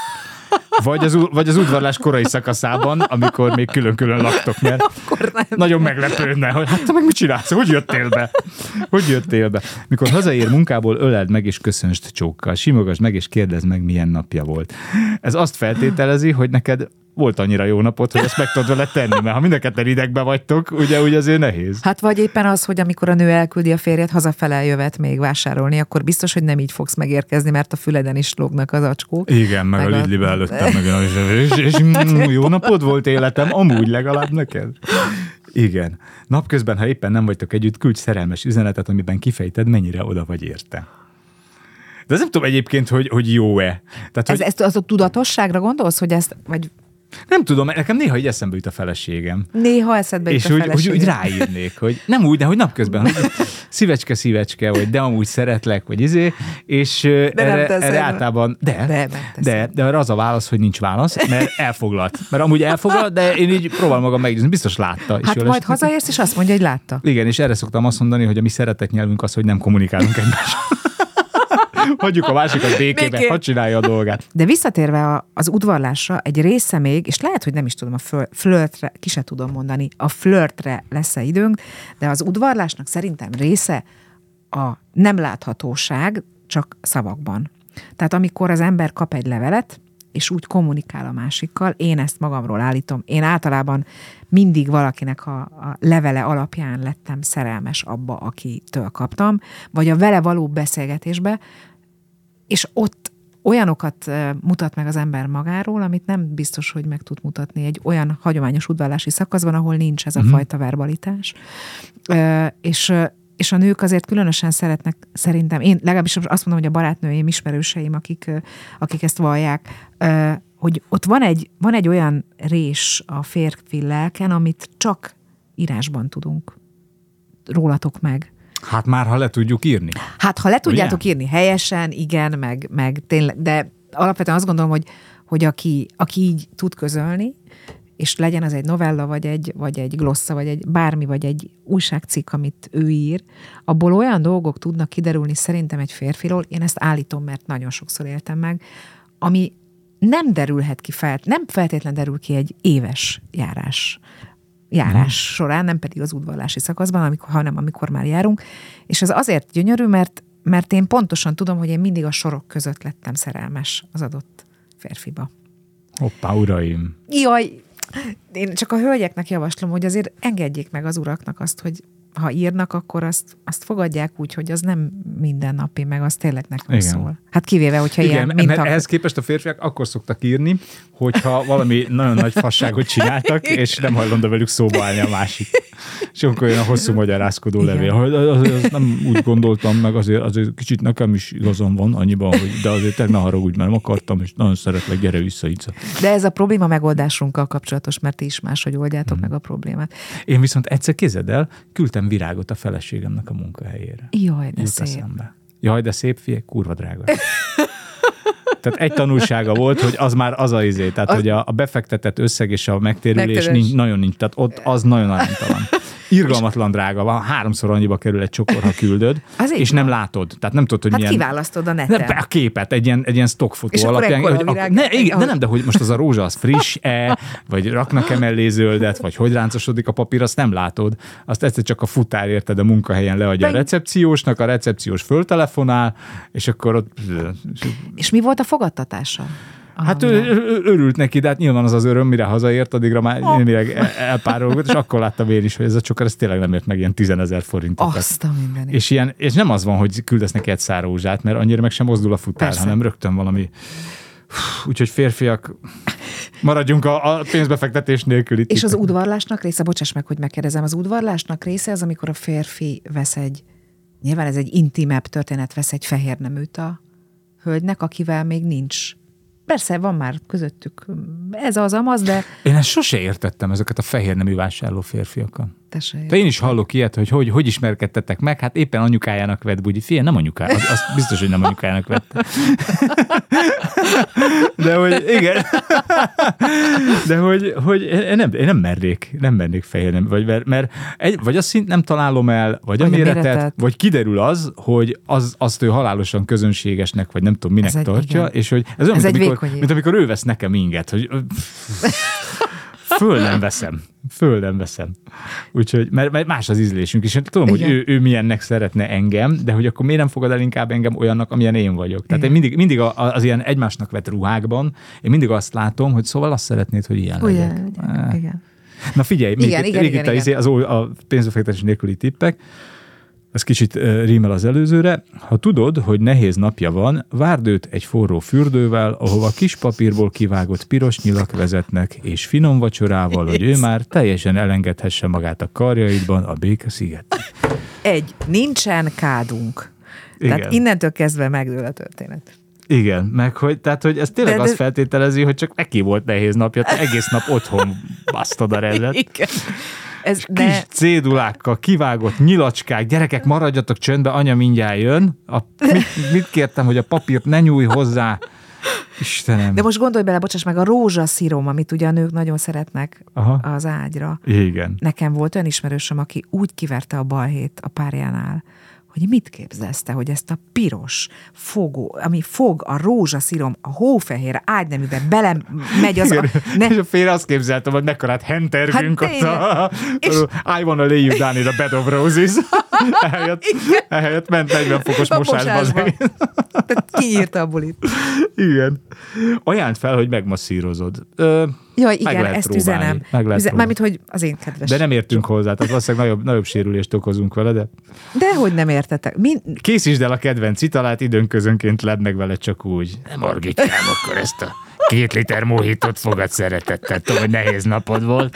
Speaker 1: Vagy az, vagy az udvarlás korai szakaszában, amikor még külön-külön laktok, mert nagyon meglepődne, hogy hát te meg mit csinálsz? Hogy jöttél be? Hogy jöttél be? Mikor hazaér munkából, öleld meg és köszönsd csókkal. Simogasd meg és kérdezd meg, milyen napja volt. Ez azt feltételezi, hogy neked volt annyira jó napot, hogy ezt meg tudod vele tenni, mert ha mind a ketten idegbe vagytok, ugye úgy azért nehéz.
Speaker 3: Hát vagy éppen az, hogy amikor a nő elküldi a férjet, hazafele jövet még vásárolni, akkor biztos, hogy nem így fogsz megérkezni, mert a füleden is lógnak az acskók.
Speaker 1: Igen, meg, meg a Lidlibe előttem, meg és, és, és jó napod volt életem, amúgy legalább neked. Igen. Napközben, ha éppen nem vagytok együtt, küldj szerelmes üzenetet, amiben kifejted, mennyire oda vagy érte. De ez nem tudom egyébként, hogy, hogy jó-e. Tehát,
Speaker 3: ez,
Speaker 1: hogy...
Speaker 3: ezt az a tudatosságra gondolsz, hogy ezt, vagy...
Speaker 1: Nem tudom, nekem néha így eszembe jut a feleségem.
Speaker 3: Néha eszedbe jut a feleségem.
Speaker 1: És úgy, úgy ráírnék, hogy nem úgy, de hogy napközben, hogy szívecske, szívecske, vagy de amúgy szeretlek, vagy izé, és de erre, erre általában, de, de, de, de arra az a válasz, hogy nincs válasz, mert elfoglalt. Mert amúgy elfoglalt, de én így próbálom magam meggyőzni, biztos látta.
Speaker 3: Hát és majd hazaérsz, és azt mondja, hogy látta.
Speaker 1: Igen, és erre szoktam azt mondani, hogy a mi szeretett nyelvünk az, hogy nem kommunikálunk egymással. Hagyjuk a másikat békébe, hadd csinálja a dolgát.
Speaker 3: De visszatérve az udvarlásra, egy része még, és lehet, hogy nem is tudom, a flörtre, ki se tudom mondani, a flörtre lesz-e időnk, de az udvarlásnak szerintem része a nem láthatóság, csak szavakban. Tehát amikor az ember kap egy levelet, és úgy kommunikál a másikkal, én ezt magamról állítom. Én általában mindig valakinek a, a levele alapján lettem szerelmes abba, akitől kaptam, vagy a vele való beszélgetésbe, és ott olyanokat mutat meg az ember magáról, amit nem biztos, hogy meg tud mutatni egy olyan hagyományos udvarlási szakaszban, ahol nincs ez a mm-hmm. fajta verbalitás. És És a nők azért különösen szeretnek, szerintem, én legalábbis azt mondom, hogy a barátnőim, ismerőseim, akik, akik ezt vallják, hogy ott van egy, van egy olyan rés a férfi lelken, amit csak írásban tudunk. Rólatok meg.
Speaker 1: Hát már, ha le tudjuk írni.
Speaker 3: Hát, ha le tudjátok Ugye? írni helyesen, igen, meg, meg tényleg, de alapvetően azt gondolom, hogy, hogy aki, aki így tud közölni, és legyen az egy novella, vagy egy, vagy egy glossza, vagy egy bármi, vagy egy újságcikk, amit ő ír, abból olyan dolgok tudnak kiderülni szerintem egy férfiról, én ezt állítom, mert nagyon sokszor éltem meg, ami nem derülhet ki, fel, nem feltétlen derül ki egy éves járás, járás hmm. során, nem pedig az udvarlási szakaszban, amikor, hanem amikor már járunk, és ez azért gyönyörű, mert, mert én pontosan tudom, hogy én mindig a sorok között lettem szerelmes az adott férfiba.
Speaker 1: Hoppá, uraim!
Speaker 3: Jaj, én csak a hölgyeknek javaslom, hogy azért engedjék meg az uraknak azt, hogy ha írnak, akkor azt, azt fogadják úgy, hogy az nem mindennapi, meg az tényleg nekünk szól. Hát kivéve, hogyha
Speaker 1: Igen,
Speaker 3: ilyen
Speaker 1: mintak...
Speaker 3: mintak...
Speaker 1: ehhez képest a férfiak akkor szoktak írni, hogyha valami nagyon nagy fasságot csináltak, és nem hajlandó velük szóba állni a másik. És akkor olyan a hosszú magyarázkodó levél. Az, az nem úgy gondoltam meg, azért, azért kicsit nekem is igazam van annyiban, hogy de azért te ne haragudj, mert nem akartam, és nagyon szeretlek, gyere vissza így.
Speaker 3: De ez a probléma megoldásunkkal kapcsolatos, mert ti is máshogy oldjátok hmm. meg a problémát.
Speaker 1: Én viszont egyszer képzeld el, küldtem virágot a feleségemnek a munkahelyére.
Speaker 3: Jaj, de
Speaker 1: Jut
Speaker 3: szép.
Speaker 1: Eszembe. Jaj, de szép, figyelj, kurva drága. Tehát egy tanulsága volt, hogy az már az a izé, tehát az... hogy a, a befektetett összeg és a megtérülés nincs, nagyon nincs, tehát ott az nagyon aránytalan. Irgalmatlan drága van, háromszor annyiba kerül egy csokor, ha küldöd, és nem látod. Tehát nem tudod, hogy
Speaker 3: hát
Speaker 1: milyen...
Speaker 3: kiválasztod a neten.
Speaker 1: Ne, a képet, egy ilyen, egy ilyen stockfotó
Speaker 3: és
Speaker 1: alapján.
Speaker 3: Hogy,
Speaker 1: a, ne, igen, de nem, de hogy most az a rózsa az friss-e, vagy raknak-e mellé zöldet, vagy hogy ráncosodik a papír, azt nem látod. Azt egyszer csak a futár, érted, a munkahelyen leadja a recepciósnak, a recepciós föltelefonál, és akkor ott...
Speaker 3: És mi volt a fogadtatása?
Speaker 1: Hát ő, ő, örült neki, de hát nyilván az az öröm, mire hazaért, addigra már oh. némileg elpárolgott, és akkor láttam én is, hogy ez a csokor, ez tényleg nem ért meg ilyen tízezer forintot.
Speaker 3: Azt a mindenit.
Speaker 1: És, ilyen, és nem az van, hogy küldesz neki egy szár rózsát, mert annyira meg sem mozdul a futár, Persze. hanem rögtön valami... Úgyhogy férfiak, maradjunk a, a pénzbefektetés nélkül itt.
Speaker 3: És az udvarlásnak része, bocsáss meg, hogy megkérdezem, az udvarlásnak része az, amikor a férfi vesz egy, nyilván ez egy intimebb történet, vesz egy fehér neműt a hölgynek, akivel még nincs. Persze, van már közöttük ez az amaz, de...
Speaker 1: Én ezt sose értettem, ezeket a fehér nemű vásárló férfiakat.
Speaker 3: Te se
Speaker 1: Te én is hallok ilyet, hogy, hogy hogy ismerkedtetek meg, hát éppen anyukájának vett bugyi. Figyelj, nem anyukájának, az, az biztos, hogy nem anyukájának vett. De hogy igen. De hogy, hogy én, nem, én nem mernék, nem mernék fehér nemű, vagy, mert egy, vagy a szint nem találom el, vagy, vagy a méretet, méretet, vagy kiderül az, hogy az, azt ő halálosan közönségesnek, vagy nem tudom minek ez tartja, egy, és hogy ez olyan,
Speaker 3: ez
Speaker 1: mint, amikor, mint amikor ő vesz nekem inget, hogy föl nem veszem. Föl nem veszem. Úgyhogy, mert, mert más az ízlésünk is. Tudom, igen. hogy ő, ő milyennek szeretne engem, de hogy akkor miért nem fogad el inkább engem olyannak, amilyen én vagyok. Tehát én mindig, mindig az ilyen egymásnak vett ruhákban, én mindig azt látom, hogy szóval azt szeretnéd, hogy ilyen
Speaker 3: Ugye,
Speaker 1: legyek.
Speaker 3: Igen, igen.
Speaker 1: Na figyelj,
Speaker 3: igen,
Speaker 1: még
Speaker 3: igen,
Speaker 1: itt,
Speaker 3: igen,
Speaker 1: itt
Speaker 3: igen.
Speaker 1: Az, a pénzbefektetés nélküli tippek, ez kicsit uh, rímel az előzőre. Ha tudod, hogy nehéz napja van, várd őt egy forró fürdővel, ahova kis papírból kivágott piros nyilak vezetnek, és finom vacsorával, hogy ő már teljesen elengedhesse magát a karjaidban a békaszigetig.
Speaker 3: Egy, nincsen kádunk. Igen. Tehát innentől kezdve megdől a történet.
Speaker 1: Igen, meg hogy, tehát, hogy ez tényleg de, de... azt feltételezi, hogy csak neki volt nehéz napja, te egész nap otthon basztad a rendet. Igen. Ez de... Kis cédulákkal, kivágott nyilacskák, gyerekek, maradjatok csöndbe, anya mindjárt jön. A, mit, mit kértem, hogy a papírt ne nyújj hozzá? Istenem.
Speaker 3: De most gondolj bele, bocsáss meg, a rózsaszírom, amit ugye a nők nagyon szeretnek Aha. az ágyra.
Speaker 1: Igen.
Speaker 3: Nekem volt olyan ismerősöm, aki úgy kiverte a balhét a párjánál, hogy mit képzelsz te, hogy ezt a piros fogó, ami fog a rózsaszírom, a hófehér ágyneműbe bele megy az a...
Speaker 1: Ne... És a félre azt képzeltem, hogy mekkorát hentergünk hát, ott a... És... I wanna lay you down in a bed of roses. Ehelyett, ehelyett ment negyven fokos
Speaker 3: A
Speaker 1: mosásba az
Speaker 3: mosásba.
Speaker 1: egész.
Speaker 3: Tehát kiírta a bulit.
Speaker 1: Igen. Ajánld fel, hogy megmasszírozod. Ö,
Speaker 3: Jaj,
Speaker 1: meg
Speaker 3: igen,
Speaker 1: lehet
Speaker 3: ezt
Speaker 1: próbálni.
Speaker 3: üzenem.
Speaker 1: Meg lehet
Speaker 3: Üzen,
Speaker 1: próbálni.
Speaker 3: mármint, hogy az én kedves.
Speaker 1: De nem értünk hozzá, tehát valószínűleg nagyobb, nagyobb sérülést okozunk vele, de
Speaker 3: De hogy nem értetek? Min...
Speaker 1: készítsd el a kedvenc italát, időnközönként ledd meg vele csak úgy. Margitkám, akkor ezt a két liter mohitot fogad szeretettel. Tudom, hogy nehéz napod volt.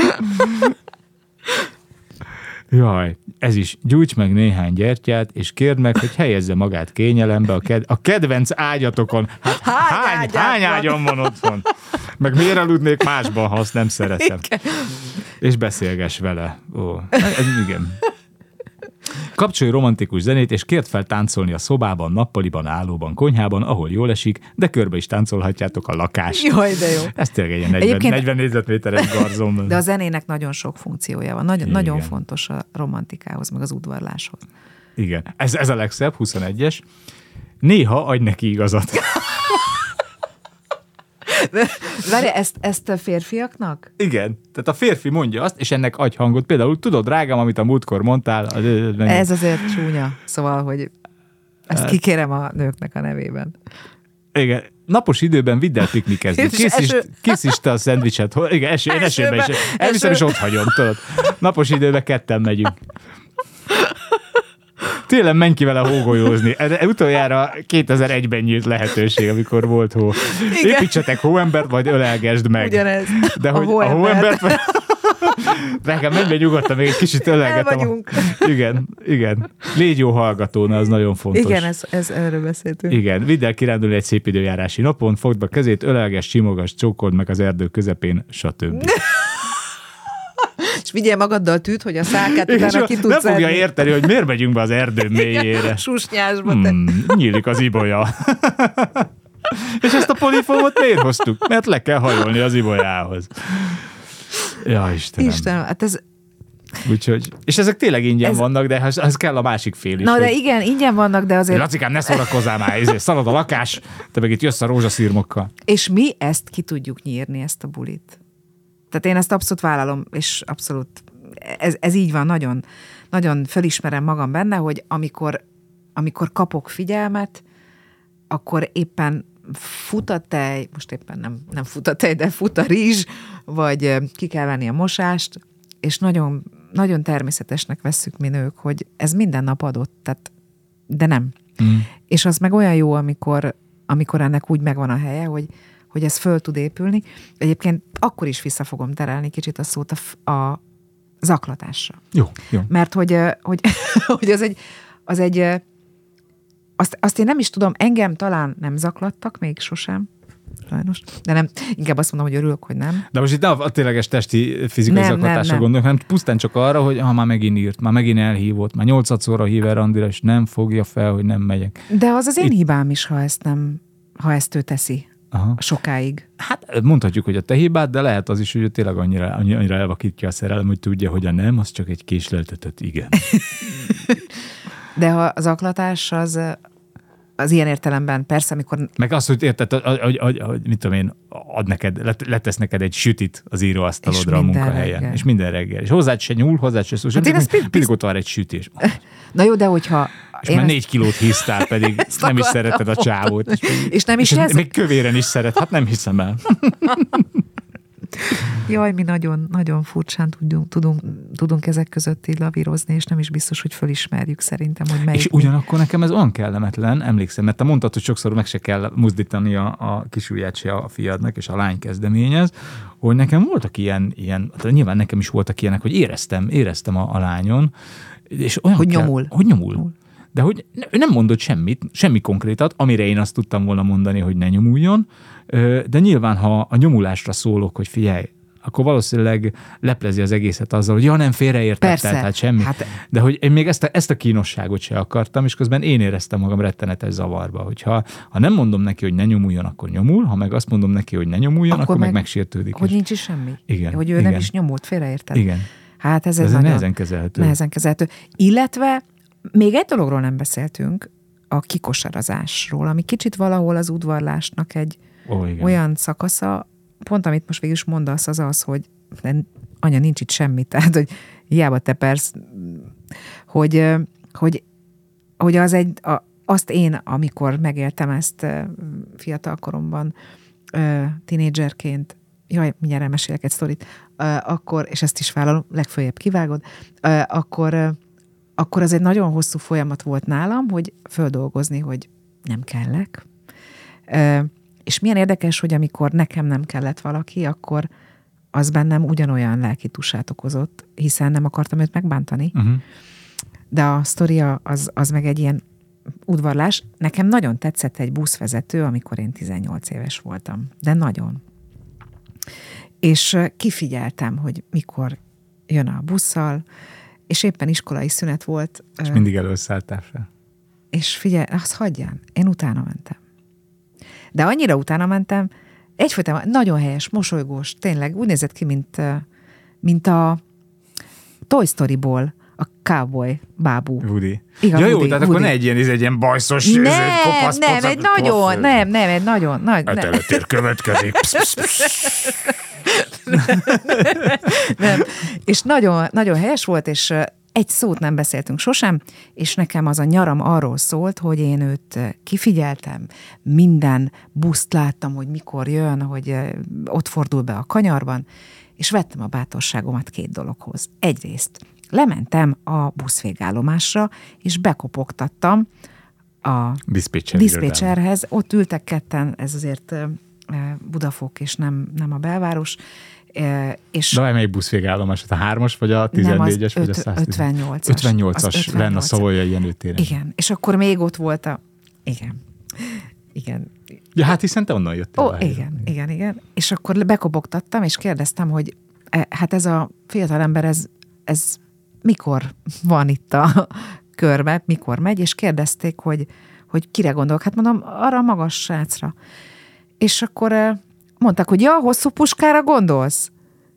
Speaker 1: Jaj, ez is. Gyújts meg néhány gyertyát, és kérd meg, hogy helyezze magát kényelembe a, ked- a kedvenc ágyatokon. Hát
Speaker 3: Hány
Speaker 1: hány,
Speaker 3: ágyad
Speaker 1: hány
Speaker 3: van?
Speaker 1: ágyam van otthon? Meg miért aludnék másban, ha azt nem szeretem?
Speaker 3: Igen.
Speaker 1: És beszélgess vele. Ó, ez, igen. Kapcsolj romantikus zenét, és kérd fel táncolni a szobában, nappaliban, állóban, konyhában, ahol jól esik, de körbe is táncolhatjátok a lakást.
Speaker 3: Jaj, de jó.
Speaker 1: Ez tényleg egy ilyen negyven,
Speaker 3: Egyébként-
Speaker 1: negyven négyzetméteres garzon.
Speaker 3: De a zenének nagyon sok funkciója van. Nagyon,
Speaker 1: Igen.
Speaker 3: nagyon fontos a romantikához, meg az udvarláshoz.
Speaker 1: Igen. Ez, ez a legszebb, huszonegyes. Néha adj neki igazat.
Speaker 3: Várj, ezt, ezt a férfiaknak?
Speaker 1: Igen. Tehát a férfi mondja azt, és ennek adj hangot. Például tudod, drágám, amit a múltkor mondtál. Az,
Speaker 3: Ez azért csúnya. Szóval, hogy ezt kikérem a nőknek a nevében.
Speaker 1: Igen. Napos időben vidd el piknikezni.
Speaker 3: És
Speaker 1: Készítsd,
Speaker 3: eső.
Speaker 1: készítsd te a szendvicset. Hol- Igen, eső, én esőben is.
Speaker 3: Esőbe.
Speaker 1: Elviszem, és
Speaker 3: Eső.
Speaker 1: ott hagyom, tudod. Napos időben ketten megyünk. Tényleg menj ki vele hógolyózni. Erre utoljára kétezer-egyben nyílt lehetőség, amikor volt hó.
Speaker 3: Igen.
Speaker 1: Építsetek hóembert, vagy ölelgesd meg.
Speaker 3: Ugyanez.
Speaker 1: De
Speaker 3: A
Speaker 1: hogy a
Speaker 3: hóembert.
Speaker 1: hóembert... vagy- Nekem menj be nyugodtan, még egy kicsit ölelgetem.
Speaker 3: El vagyunk.
Speaker 1: A... Igen, igen. Légy jó hallgatóna, az nagyon fontos.
Speaker 3: Igen, ez, ez erről beszéltünk.
Speaker 1: Igen, vidd el kirándulni egy szép időjárási napon, fogd be a kezét, ölelges, simogass, csókold meg az erdő közepén, stb.
Speaker 3: És vigyél magaddal tűt, hogy a szákát
Speaker 1: És
Speaker 3: utána ki
Speaker 1: nem
Speaker 3: tudsz
Speaker 1: fogja
Speaker 3: szedni.
Speaker 1: érteni, hogy miért megyünk be az erdő mélyére.
Speaker 3: Susnyásba te.
Speaker 1: Hmm, nyílik az ibolya. És ezt a polifómot miért hoztuk? Mert le kell hajolni az ibolyához. Ja, Istenem.
Speaker 3: Istenem, hát ez...
Speaker 1: Úgyhogy, és ezek tényleg ingyen
Speaker 3: Ez-
Speaker 1: vannak, de az, az kell a másik fél is.
Speaker 3: Na, de
Speaker 1: hogy-
Speaker 3: igen, ingyen vannak, de azért...
Speaker 1: Lacikám, ne szórakozzál már, ezért szalad a lakás, te meg itt jössz a rózsaszírmokkal.
Speaker 3: És mi ezt ki tudjuk nyírni, ezt a bulit. Tehát én ezt abszolút vállalom, és abszolút ez, ez így van, nagyon, nagyon fölismerem magam benne, hogy amikor, amikor kapok figyelmet, akkor éppen fut a tej, most éppen nem, nem fut a tej, de fut a rizs, vagy ö, ki kell venni a mosást, és nagyon, nagyon természetesnek vesszük mi nők, hogy ez minden nap adott, tehát, de nem.
Speaker 1: Mm.
Speaker 3: És az meg olyan jó, amikor, amikor ennek úgy megvan a helye, hogy, hogy ez föl tud épülni. Egyébként akkor is vissza fogom terelni kicsit a szót a, f- a zaklatásra.
Speaker 1: Jó, jó.
Speaker 3: Mert hogy, ö, hogy, hogy az egy, az egy ö, azt, azt én nem is tudom, engem talán nem zaklattak még sosem, sajnos, de nem, inkább azt mondom, hogy örülök, hogy nem.
Speaker 1: De most itt nem a tényleges testi fizikai
Speaker 3: Nem,
Speaker 1: zaklatásra
Speaker 3: nem, nem.
Speaker 1: gondolok, hanem pusztán csak arra, hogy ha már megint írt, már megint elhívott, már nyolcadszorra hív el randira, és nem fogja fel, hogy nem megyek.
Speaker 3: De az az én
Speaker 1: Itt-
Speaker 3: hibám is, ha ezt nem, ha ezt ő teszi
Speaker 1: Aha.
Speaker 3: sokáig.
Speaker 1: Hát mondhatjuk, hogy a te hibád, de lehet az is, hogy ő tényleg annyira, annyira elvakítja a szerelem, hogy tudja, hogy a nem, az csak egy késleltetett igen.
Speaker 3: De ha az zaklatás az, az ilyen értelemben persze, amikor
Speaker 1: Meg az, hogy érted, hogy, hogy, hogy, hogy mit tudom én, ad neked, let- letesz neked egy sütit az íróasztalodra
Speaker 3: És
Speaker 1: a
Speaker 3: minden
Speaker 1: munkahelyen.
Speaker 3: reggel.
Speaker 1: És minden reggel. És hozzád se nyúl, hozzád se szól.
Speaker 3: Hát én ezt
Speaker 1: mindig,
Speaker 3: mind-
Speaker 1: mindig ott van egy sütés.
Speaker 3: na jó, de hogyha
Speaker 1: És
Speaker 3: én
Speaker 1: már
Speaker 3: ezt-
Speaker 1: négy kilót hisztál, pedig
Speaker 3: Ezt
Speaker 1: nem is
Speaker 3: akartam
Speaker 1: szereted a csávót.
Speaker 3: mondani. És nem is
Speaker 1: és
Speaker 3: ez?
Speaker 1: még kövéren is szeret. Hát nem hiszem el.
Speaker 3: Jaj, mi nagyon, nagyon furcsán tudunk, tudunk, tudunk ezek között így lavírozni, és nem is biztos, hogy fölismerjük szerintem, hogy melyik.
Speaker 1: És ugyanakkor nekem ez olyan kellemetlen, emlékszem, mert te mondtad, hogy sokszor meg se kell mozdítani a, a kisujját se a fiadnak, és a lány kezdeményez, hogy nekem voltak ilyen, ilyen hát nyilván nekem is voltak ilyenek, hogy éreztem, éreztem a, a lányon, és olyan
Speaker 3: Hogy
Speaker 1: kell,
Speaker 3: nyomul.
Speaker 1: Hogy nyomul.
Speaker 3: Nyomul.
Speaker 1: De hogy ne- ő nem mondott semmit, semmi konkrétat, amire én azt tudtam volna mondani, hogy ne nyomuljon, Ö, de nyilván, ha a nyomulásra szólok, hogy figyelj, akkor valószínűleg leplezi az egészet azzal, hogy ja, nem félreértettel,
Speaker 3: Persze.
Speaker 1: tehát semmi.
Speaker 3: Hát-
Speaker 1: De hogy én még ezt a, ezt a kínosságot se akartam, és közben én éreztem magam rettenetes zavarba, hogyha ha nem mondom neki, hogy ne nyomuljon, akkor nyomul, ha meg azt mondom neki, hogy ne nyomuljon, akkor, akkor meg, meg megsértődik.
Speaker 3: Hogy
Speaker 1: és-
Speaker 3: nincs is semmi.
Speaker 1: Igen,
Speaker 3: Hogy ő
Speaker 1: igen.
Speaker 3: nem is nyomult, félreérted.
Speaker 1: Igen.
Speaker 3: Hát ez, ez,
Speaker 1: Ez
Speaker 3: nagyon
Speaker 1: nehezen kezelhető.
Speaker 3: Nehezen kezelhető. Illetve még egy dologról nem beszéltünk, a kikosarazásról, ami kicsit valahol az udvarlásnak egy
Speaker 1: Ó, igen.
Speaker 3: olyan szakasza, pont amit most végül is mondasz, az az, hogy de anya, nincs itt semmi, tehát, hogy hiába te persz, hogy, hogy, hogy az egy, a, azt én, amikor megéltem ezt fiatalkoromban, tínédzserként, jaj, mindjárt elmesélek egy sztorit, akkor, és ezt is vállalom, legfőjebb kivágod, akkor, akkor az egy nagyon hosszú folyamat volt nálam, hogy földolgozni, hogy nem kellek. És milyen érdekes, hogy amikor nekem nem kellett valaki, akkor az bennem ugyanolyan lelki tusát okozott, hiszen nem akartam őt megbántani. Uh-huh. De a sztoria az, az meg egy ilyen udvarlás. Nekem nagyon tetszett egy buszvezető, amikor én tizennyolc éves voltam. De nagyon. És kifigyeltem, hogy mikor jön a busszal, és éppen iskolai szünet volt.
Speaker 1: És mindig előszálltál fel.
Speaker 3: És figyelj, azt hagyján, én utána mentem. De annyira utána mentem, egyfolytában nagyon helyes, mosolygós, tényleg úgy nézett ki, mint, mint a Toy Story-ból a cowboy bábú.
Speaker 1: Woody.
Speaker 3: Igen,
Speaker 1: ja, jó,
Speaker 3: Woody,
Speaker 1: tehát
Speaker 3: Woody.
Speaker 1: akkor ne egy ilyen, egy ilyen bajszos,
Speaker 3: nem,
Speaker 1: ez egy kopasz,
Speaker 3: nem,
Speaker 1: pocak,
Speaker 3: egy nagyon,
Speaker 1: pofő.
Speaker 3: nem, nem, egy nagyon, nagy,
Speaker 1: Hát előtér következik.
Speaker 3: nem. És nagyon, nagyon helyes volt, és egy szót nem beszéltünk sosem, és nekem az a nyaram arról szólt, hogy én őt kifigyeltem, minden buszt láttam, hogy mikor jön, hogy ott fordul be a kanyarban, és vettem a bátorságomat két dologhoz. Egyrészt lementem a buszvégállomásra, és bekopogtattam a diszpécserhez. Ott ültek ketten, ez azért Budafok, és nem, nem a belváros. És
Speaker 1: de melyik buszvégállomás? A hármas, vagy a tizennégyes, vagy a száz
Speaker 3: ötvennyolcas.
Speaker 1: ötvennyolcas lenne a Savoyai Jenő-téren.
Speaker 3: Igen, és akkor még ott volt a... Igen. Igen.
Speaker 1: Ja, hát hiszen te onnan jöttél.
Speaker 3: Ó, igen, igen, igen, igen. És akkor bekobogtattam, és kérdeztem, hogy hát ez a fiatalember, ez, ez mikor van itt a körbe, mikor megy, és kérdezték, hogy, hogy kire gondolok. Hát mondom, arra a magas srácra. És akkor mondták, hogy ja, hosszú puskára gondolsz?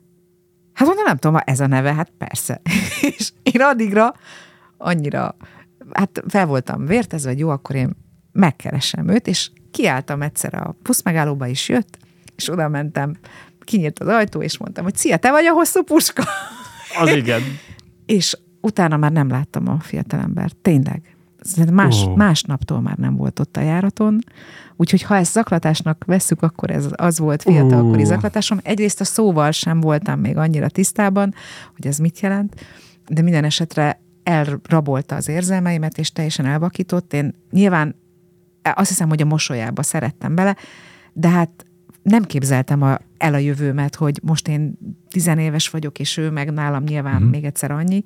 Speaker 3: Hát mondom, nem tudom, ez a neve, hát persze. És én addigra annyira, hát fel voltam vértezve, hogy jó, akkor én megkeresem őt, és kiálltam egyszer a buszmegállóba is jött, és oda mentem, kinyílt az ajtó, és mondtam, hogy szia, te vagy a hosszú puska?
Speaker 1: Az igen.
Speaker 3: És utána már nem láttam a fiatalembert. Tényleg. Más, oh. Másnaptól már nem volt ott a járaton. Úgyhogy ha ezt zaklatásnak vesszük, akkor ez az volt fiatalkori oh. zaklatásom. Egyrészt a szóval sem voltam még annyira tisztában, hogy ez mit jelent, de minden esetre elrabolta az érzelmeimet, és teljesen elvakított. Én nyilván azt hiszem, hogy a mosolyába szerettem bele, de hát nem képzeltem a, el a jövőmet, hogy most én tizenéves vagyok, és ő meg nálam nyilván uh-huh. még egyszer annyi,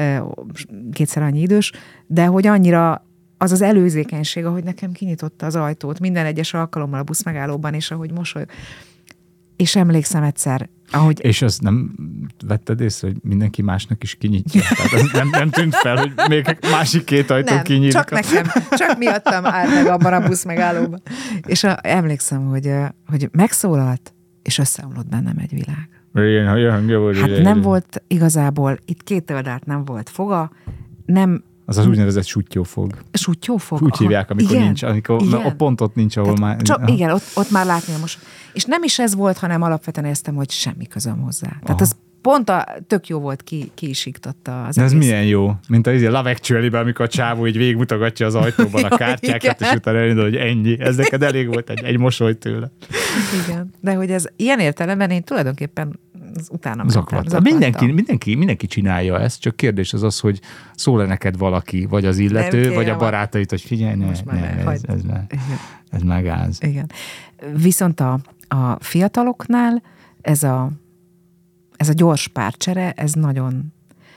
Speaker 3: kétszer annyi idős, de hogy annyira az az előzékenység, ahogy nekem kinyitotta az ajtót minden egyes alkalommal a busz megállóban, és ahogy mosolyog. És emlékszem egyszer, ahogy...
Speaker 1: És azt nem vetted észre, hogy mindenki másnak is kinyitja? Tehát ez nem, nem tűnt fel, hogy még másik két ajtó
Speaker 3: nem,
Speaker 1: kinyílik?
Speaker 3: csak nekem, csak miattam állt meg abban a busz megállóban. És a, emlékszem, hogy, hogy megszólalt, és összeomlott bennem egy világ. Hát nem volt igazából, itt két oldalt nem volt foga, nem...
Speaker 1: Az az úgynevezett suttyófog.
Speaker 3: Suttyófog?
Speaker 1: Úgy hívják, amikor
Speaker 3: igen,
Speaker 1: nincs, amikor
Speaker 3: igen.
Speaker 1: a pontot nincs, ahol
Speaker 3: Tehát,
Speaker 1: már...
Speaker 3: Csak, igen, ott, ott már látni a most. És nem is ez volt, hanem alapvetően éreztem, hogy semmi közöm hozzá. Tehát Aha. az pont a, tök jó volt, ki, ki is iktatta az
Speaker 1: ez
Speaker 3: egész.
Speaker 1: milyen jó, mint a Love Actually-ben, amikor a csávó így végigmutogatja az ajtóban a kártyákat, és utána elindul, hogy ennyi. Ez neked elég volt egy, egy mosoly tőle.
Speaker 3: Igen, de hogy ez ilyen értelemben én tulajdonképpen az utána mentem.
Speaker 1: Mindenki, mindenki, mindenki csinálja ezt, csak kérdés az az, hogy szól-e neked valaki, vagy az illető, nem, vagy a barátait, hogy figyelj, ne, ne, ne ez, ez, már, ez már gáz.
Speaker 3: Igen. Viszont a, a fiataloknál ez a, ez a gyors párcsere, ez nagyon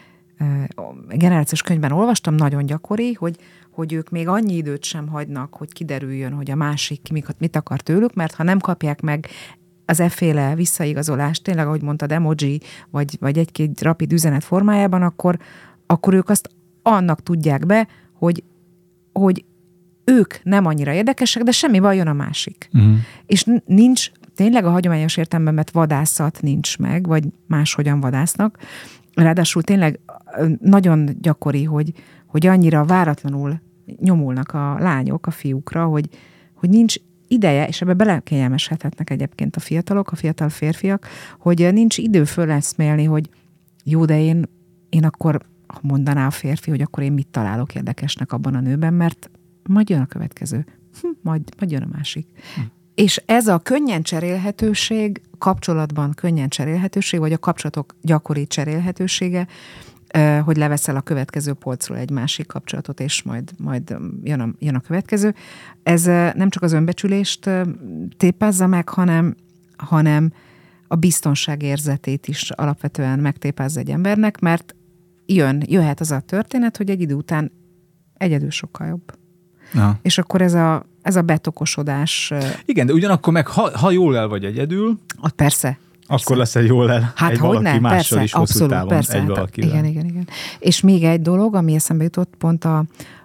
Speaker 3: generációs könyvben olvastam, nagyon gyakori, hogy, hogy ők még annyi időt sem hagynak, hogy kiderüljön, hogy a másik mit akar tőlük, mert ha nem kapják meg az efféle visszaigazolást, tényleg, ahogy mondtad, emoji, vagy, vagy egy-két rapid üzenet formájában, akkor, akkor ők azt annak tudják be, hogy, hogy ők nem annyira érdekesek, de semmi baj, jön a másik. Uh-huh. És nincs, tényleg a hagyományos értelemben, mert vadászat nincs meg, vagy máshogyan vadásznak. Ráadásul tényleg nagyon gyakori, hogy, hogy annyira váratlanul nyomulnak a lányok a fiúkra, hogy, hogy nincs ideje, és ebbe belekényelmeshethetnek egyébként a fiatalok, a fiatal férfiak, hogy nincs idő föleszmélni, hogy jó, de én, én akkor mondaná a férfi, hogy akkor én mit találok érdekesnek abban a nőben, mert majd jön a következő, hm, majd, majd jön a másik. Hm. És ez a könnyen cserélhetőség, kapcsolatban könnyen cserélhetőség, vagy a kapcsolatok gyakori cserélhetősége, hogy leveszel a következő polcról egy másik kapcsolatot, és majd, majd jön, a, jön a következő. Ez nem csak az önbecsülést tépázza meg, hanem, hanem a biztonságérzetét is alapvetően megtépázza egy embernek, mert jön, jöhet az a történet, hogy egy idő után egyedül sokkal jobb. Aha. És akkor ez a, ez a betokosodás.
Speaker 1: Igen, de ugyanakkor meg, ha, ha jól el vagy egyedül,
Speaker 3: ott persze.
Speaker 1: Akkor lesz egy jól el
Speaker 3: hát
Speaker 1: egy valaki
Speaker 3: ne,
Speaker 1: mással
Speaker 3: persze,
Speaker 1: is hosszú
Speaker 3: abszolút,
Speaker 1: távon
Speaker 3: persze,
Speaker 1: egy
Speaker 3: hát,
Speaker 1: valakivel.
Speaker 3: Igen, igen, igen. És még egy dolog, ami eszembe jutott pont a,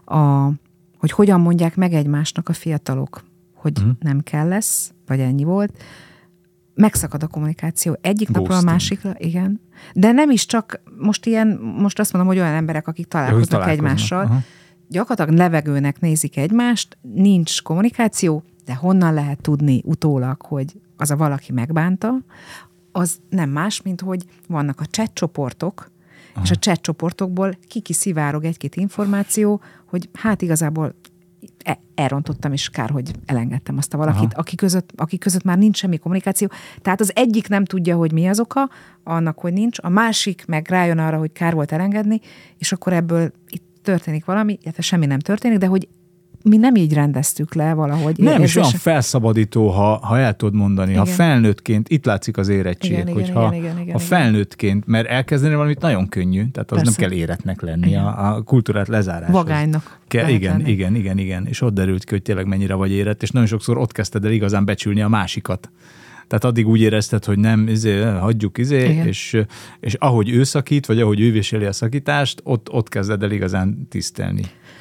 Speaker 3: a hogy hogyan mondják meg egymásnak a fiatalok, hogy uh-huh. nem kell lesz, vagy ennyi volt. Megszakad a kommunikáció egyik Ghosting. napról a másikra, igen. De nem is csak, most ilyen, most azt mondom, hogy olyan emberek, akik találkoznak, találkoznak. egymással, uh-huh. gyakorlatilag levegőnek nézik egymást, nincs kommunikáció, de honnan lehet tudni utólag, hogy az a valaki megbánta, az nem más, mint hogy vannak a chat csoportok, aha. és a chat csoportokból kikiszivárog egy-két információ, hogy hát igazából elrontottam, és kár, hogy elengedtem azt a valakit, aki között, aki között már nincs semmi kommunikáció. Tehát az egyik nem tudja, hogy mi az oka, annak, hogy nincs, a másik meg rájön arra, hogy kár volt elengedni, és akkor ebből itt történik valami, illetve semmi nem történik, de hogy mi nem így rendeztük le valahogy.
Speaker 1: Nem, és olyan felszabadító, ha, ha el tudod mondani, igen. ha felnőttként, itt látszik az érettség, igen, hogyha igen, igen, igen, ha felnőttként, mert elkezdeni valamit nagyon könnyű, tehát az persze. nem kell éretnek lenni, a, a kultúrát lezáráshoz.
Speaker 3: Vagánynak.
Speaker 1: Ke, igen, lenni. igen, igen, igen, és ott derült ki, hogy tényleg mennyire vagy érett, és nagyon sokszor ott kezdted el igazán becsülni a másikat. Tehát addig úgy érezted, hogy nem, izé, hagyjuk, izé, és, és ahogy ő szakít, vagy ahogy ő viseli a szakítást, ott, ott kezded el igazán tisztelni.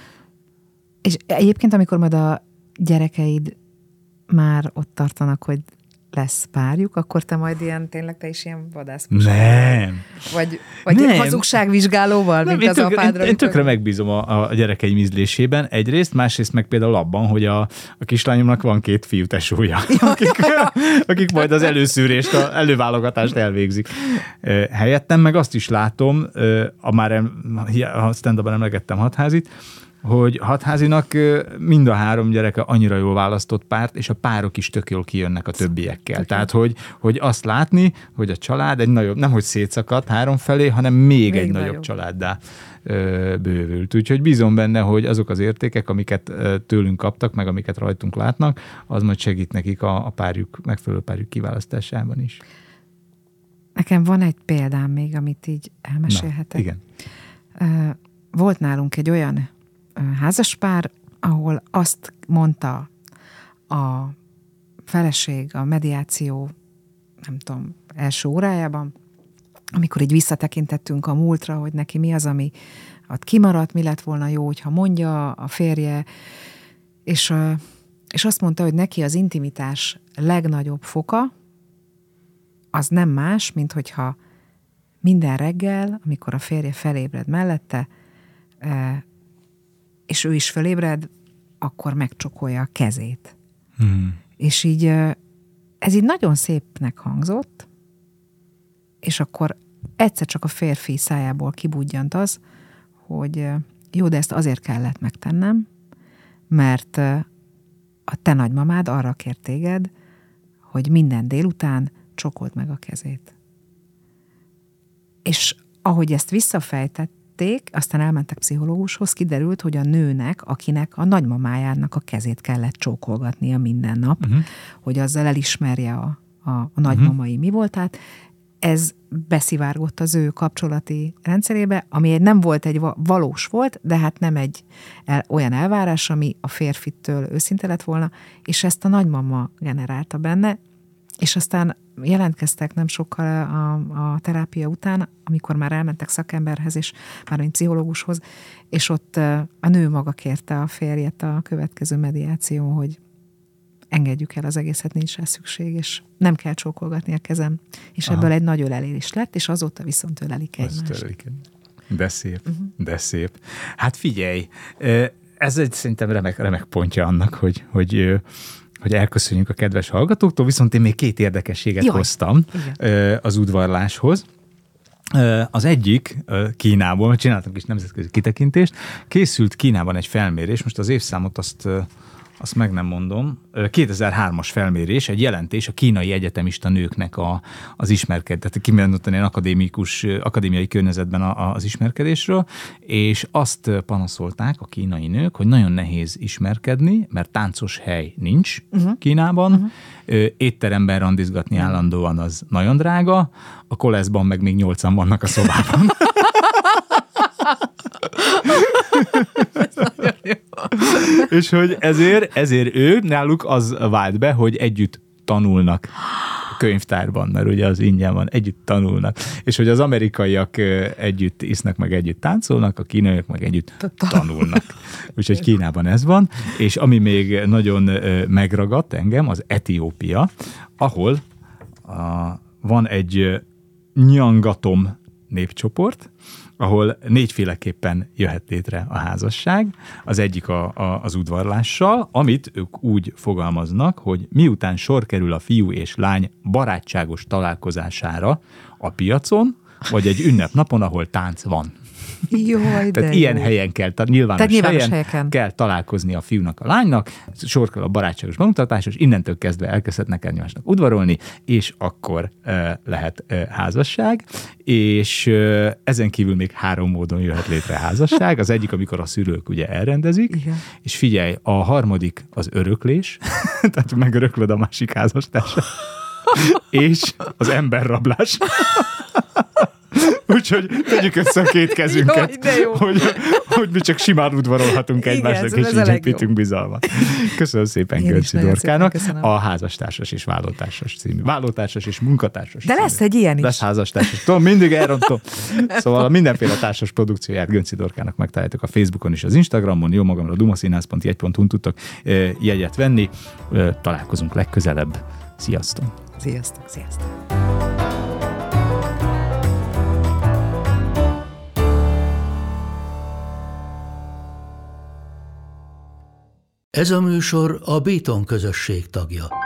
Speaker 3: És egyébként, amikor majd a gyerekeid már ott tartanak, hogy lesz párjuk, akkor te majd ilyen, tényleg te is ilyen vadászmus.
Speaker 1: Nem.
Speaker 3: Vagy, vagy nem. hazugságvizsgálóval, nem, mint az tök, apádra.
Speaker 1: Én, én tökre megbízom a, a gyerekeim ízlésében egyrészt, másrészt meg például abban, hogy a, a kislányomnak van két fiú tesója, akik, akik majd az előszűrést, az előválogatást elvégzik. Helyettem meg azt is látom, a már a stand-upban emlegettem Hatházit, hogy Hatházinak mind a három gyereke annyira jól választott párt, és a párok is tök jól kijönnek a többiekkel. Tök Tehát, hogy, hogy azt látni, hogy a család egy nagyobb, nem hogy szétszakadt három felé, hanem még, még egy nagyobb, nagyobb családdá ö, bővült. Úgyhogy bízom benne, hogy azok az értékek, amiket tőlünk kaptak, meg amiket rajtunk látnak, az majd segít nekik a, a párjuk, megfelelő párjuk kiválasztásában is.
Speaker 3: Nekem van egy példám még, amit így elmesélhetek.
Speaker 1: Na, igen.
Speaker 3: Volt nálunk egy olyan házaspár, ahol azt mondta a feleség a mediáció, nem tudom, első órájában, amikor így visszatekintettünk a múltra, hogy neki mi az, ami ott kimaradt, mi lett volna jó, hogyha mondja a férje, és, és azt mondta, hogy neki az intimitás legnagyobb foka az nem más, mint hogyha minden reggel, amikor a férje felébred mellette, és ő is fölébred, akkor megcsokolja a kezét. Hmm. És így ez így nagyon szépnek hangzott, és akkor egyszer csak a férfi szájából kibudjant az, hogy jó, de ezt azért kellett megtennem, mert a te nagymamád arra kért téged, hogy minden délután csokold meg a kezét. És ahogy ezt visszafejtett, aztán elmentek pszichológushoz, kiderült, hogy a nőnek, akinek a nagymamájának a kezét kellett csókolgatnia minden nap, uh-huh. hogy azzal elismerje a, a, a nagymamai uh-huh. mi voltát. Ez beszivárgott az ő kapcsolati rendszerébe, ami nem volt egy valós volt, de hát nem egy el, olyan elvárás, ami a férfitől őszinte lett volna, és ezt a nagymama generálta benne, és aztán jelentkeztek nem sokkal a, a terápia után, amikor már elmentek szakemberhez, és már mint pszichológushoz, és ott a nő maga kérte a férjet a következő mediáció, hogy engedjük el az egészet, nincs rá szükség, és nem kell csókolgatni a kezem. És aha. ebből egy nagy ölelés lett, és azóta viszont ölelik egymást.
Speaker 1: De szép, uh-huh. de szép. Hát figyelj, ez egy szerintem remek, remek pontja annak, hogy, hogy hogy elköszönjünk a kedves hallgatóktól, viszont én még két érdekességet Jaj, hoztam igen. az udvarláshoz. Az egyik Kínából, csináltunk is nemzetközi kitekintést, készült Kínában egy felmérés, most az évszámot azt, azt meg nem mondom, kétezer-hármas felmérés, egy jelentés a kínai egyetemista nőknek a, az ismerkedés, tehát kimondottan ilyen akadémikus, akadémiai környezetben a, az ismerkedésről, és azt panaszolták a kínai nők, hogy nagyon nehéz ismerkedni, mert táncos hely nincs uh-huh. Kínában, uh-huh. étteremben randizgatni állandóan az nagyon drága, a koleszban meg még nyolcan vannak a szobában. És hogy ezért, ezért ő, náluk az vált be, hogy együtt tanulnak könyvtárban, mert ugye az ingyen van, együtt tanulnak. És hogy az amerikaiak együtt isznak, meg együtt táncolnak, a kínaiak meg együtt tanulnak. Úgyhogy Kínában ez van. És ami még nagyon megragadt engem, az Etiópia, ahol a, van egy Nyangatom népcsoport, ahol négyféleképpen jöhet létre a házasság. Az egyik a, a, az udvarlással, amit ők úgy fogalmaznak, hogy miután sor kerül a fiú és lány barátságos találkozására a piacon, vagy egy ünnepnapon, ahol tánc van.
Speaker 3: Jaj,
Speaker 1: Tehát
Speaker 3: jó.
Speaker 1: ilyen helyen kell, nyilvános,
Speaker 3: nyilvános
Speaker 1: helyen
Speaker 3: helyeken
Speaker 1: kell találkozni a fiúnak, a lánynak, sor kerül a barátságos bemutatás, és innentől kezdve elkezdhetnek egymásnak udvarolni, és akkor e, lehet e, házasság, és e, ezen kívül még három módon jöhet létre házasság. Az egyik, amikor a szülők ugye elrendezik, igen. És figyelj, a harmadik az öröklés, tehát megöröklöd a másik házastársat, és az emberrablás. Úgyhogy tegyük össze a két kezünket,
Speaker 3: jó, jó.
Speaker 1: Hogy, hogy mi csak simán udvarolhatunk egymásnak, és így építünk bizalmat. Köszönöm szépen Gönczi Dorkának. A házastársas és vállótársas című. Vállótársas és munkatársas.
Speaker 3: De
Speaker 1: című.
Speaker 3: lesz egy ilyen is.
Speaker 1: Lesz házastársas. Tudom, mindig elrontom. Szóval a mindenféle társas produkcióját Gönczi Dorkának megtaláljátok a Facebookon és az Instagramon. Jó magamra a dumaszínház pont jegy pont hu-n tudtok jegyet venni. Találkozunk legközelebb. Sziasztok!
Speaker 3: Sziasztok, sziasztok!
Speaker 4: Ez a műsor a Béton közösség tagja.